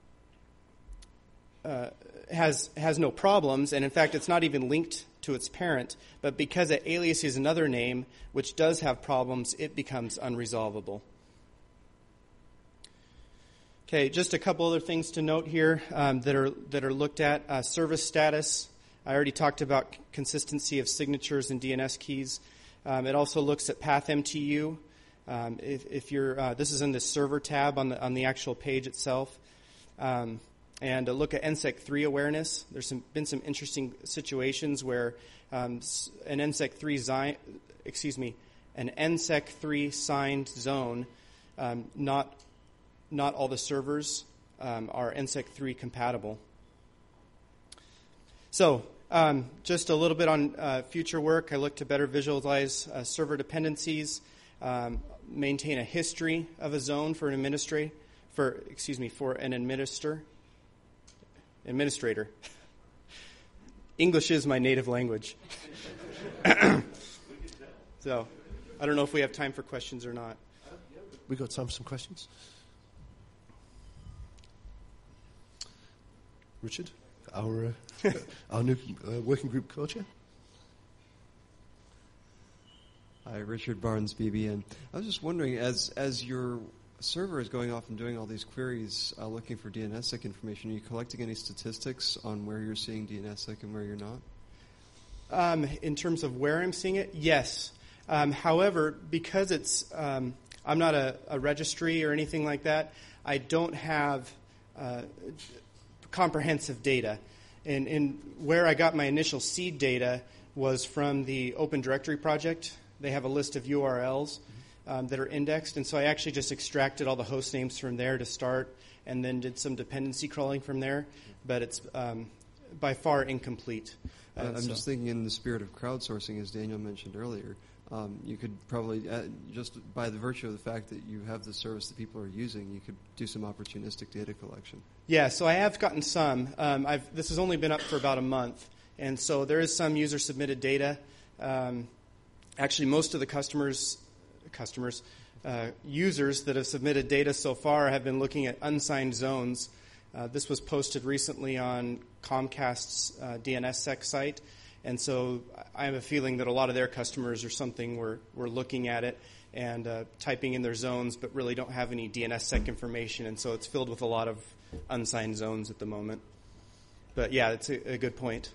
uh, has has no problems, and in fact, it's not even linked to its parent. But because it aliases another name, which does have problems, it becomes unresolvable. Okay, just a couple other things to note here um, that are that are looked at. Uh, service status. I already talked about consistency of signatures and D N S keys. Um, it also looks at path M T U. Um, if, if you're, uh, this is in the server tab on the on the actual page itself, um, and a look at N S E C three awareness. There's some, been some interesting situations where um, an N S E C three, zi- excuse me, an N S E C three signed zone, um, not not all the servers um, are N S E C three compatible. So. Um, just a little bit on uh, future work. I look to better visualize uh, server dependencies, um, maintain a history of a zone for an administrator, for excuse me, for an administrator. Administrator. English is my native language. So, I don't know if we have time for questions or not. We got time for some questions. Richard, our uh, our new uh, working group co-chair. Hi, Richard Barnes, B B N. I was just wondering, as as your server is going off and doing all these queries, uh, looking for DNSSEC information, are you collecting any statistics on where you're seeing DNSSEC and where you're not? Um, in terms of where I'm seeing it, yes. Um, however, because it's um, I'm not a, a registry or anything like that, I don't have uh, comprehensive data. And, and where I got my initial seed data was from the Open Directory project. They have a list of U R Ls um, that are indexed, and so I actually just extracted all the host names from there to start and then did some dependency crawling from there, but it's um, by far incomplete. Uh, I'm so. just thinking in the spirit of crowdsourcing, as Daniel mentioned earlier, um, you could probably, uh, just by the virtue of the fact that you have the service that people are using, you could do some opportunistic data collection. Yeah, so I have gotten some. Um, I've, this has only been up for about a month, and so there is some user-submitted data. Um, actually, most of the customers, customers, uh, users that have submitted data so far have been looking at unsigned zones. Uh, this was posted recently on Comcast's uh, DNSSEC site, and so I have a feeling that a lot of their customers or something were, were looking at it and uh, typing in their zones, but really don't have any DNSSEC information, and so it's filled with a lot of unsigned zones at the moment. But yeah, it's a, a good point.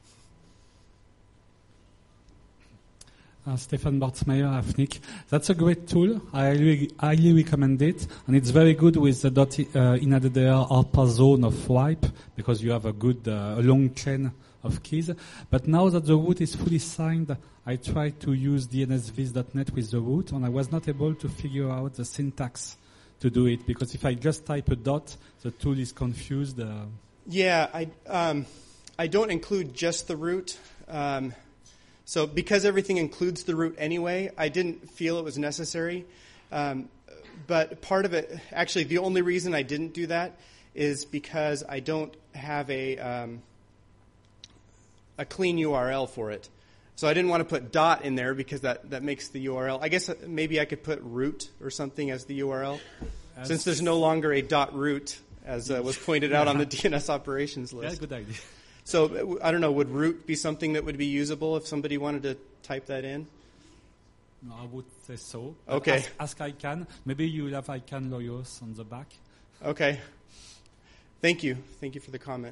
Uh, Stefan Bartzmeyer, Afnik. That's a great tool. I highly, highly recommend it. And it's very good with the dot, uh, in A D D R ARPA zone of wipe because you have a good, uh, a long chain of keys. But now that the root is fully signed, I tried to use D N S viz dot net with the root, and I was not able to figure out the syntax to do it because if I just type a dot, the tool is confused. Uh. Yeah, I, um, I don't include just the root. Um, So because everything includes the root anyway, I didn't feel it was necessary. Um, but part of it, actually the only reason I didn't do that is because I don't have a um, a clean U R L for it. So I didn't want to put dot in there because that, that makes the U R L. I guess maybe I could put root or something as the U R L. As since there's no longer a dot root, as uh, was pointed out on the D N S operations list. Yeah, good idea. So, I don't know, would root be something that would be usable if somebody wanted to type that in? No, I would say so. Okay. Ask, ask ICANN. Maybe you will have ICANN lawyers on the back. Okay. Thank you. Thank you for the comment.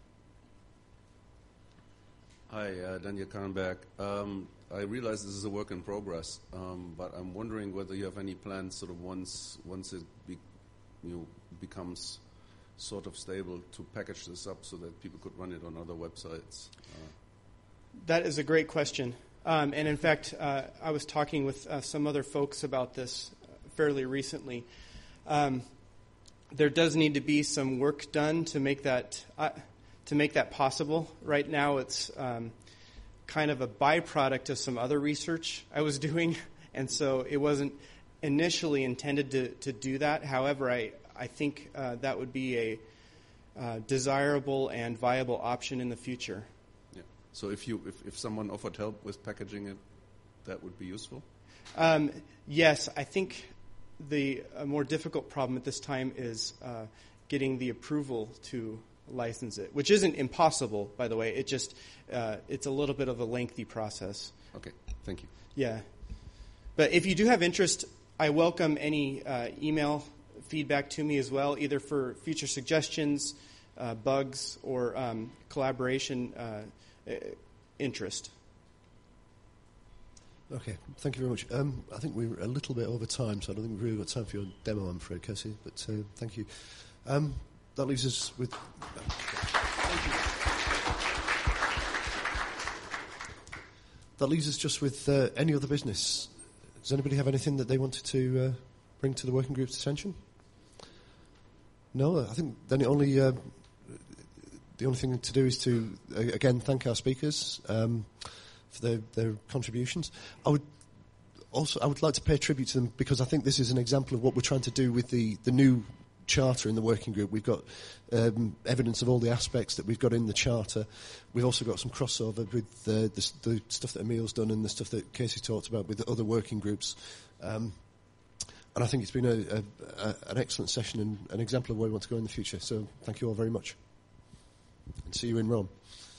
Hi, uh, Daniel Karnberg. Um, I realize this is a work in progress, um, but I'm wondering whether you have any plans sort of once once it be, you know, becomes sort of stable to package this up so that people could run it on other websites? Uh, that is a great question. Um, and in fact, uh, I was talking with uh, some other folks about this fairly recently. Um, there does need to be some work done to make that uh, to make that possible. Right now, it's um, kind of a byproduct of some other research I was doing, and so it wasn't initially intended to, to do that. However, I I think uh, that would be a uh, desirable and viable option in the future. Yeah. So if you if, if someone offered help with packaging it, that would be useful? Um, yes, I think the a more difficult problem at this time is uh, getting the approval to license it, which isn't impossible, by the way. It just uh, it's a little bit of a lengthy process. Okay, thank you. Yeah. But if you do have interest, I welcome any uh, email feedback to me as well, either for future suggestions, uh, bugs, or um, collaboration uh, interest. Okay, thank you very much. Um, I think we're a little bit over time, so I don't think we've really got time for your demo, I'm afraid, Cassie, but uh, thank you. Um, that leaves us with... Thank you. That leaves us just with uh, any other business. Does anybody have anything that they wanted to uh, bring to the working group's attention? No, I think then it only uh, the only thing to do is to uh, again thank our speakers um, for their, their contributions. I would also I would like to pay tribute to them because I think this is an example of what we're trying to do with the, the new charter in the working group. We've got um, evidence of all the aspects that we've got in the charter. We've also got some crossover with the, the, the stuff that Emil's done and the stuff that Casey talked about with the other working groups. Um, and I think it's been a, a, a, an excellent session and an example of where we want to go in the future. So thank you all very much. And see you in Rome.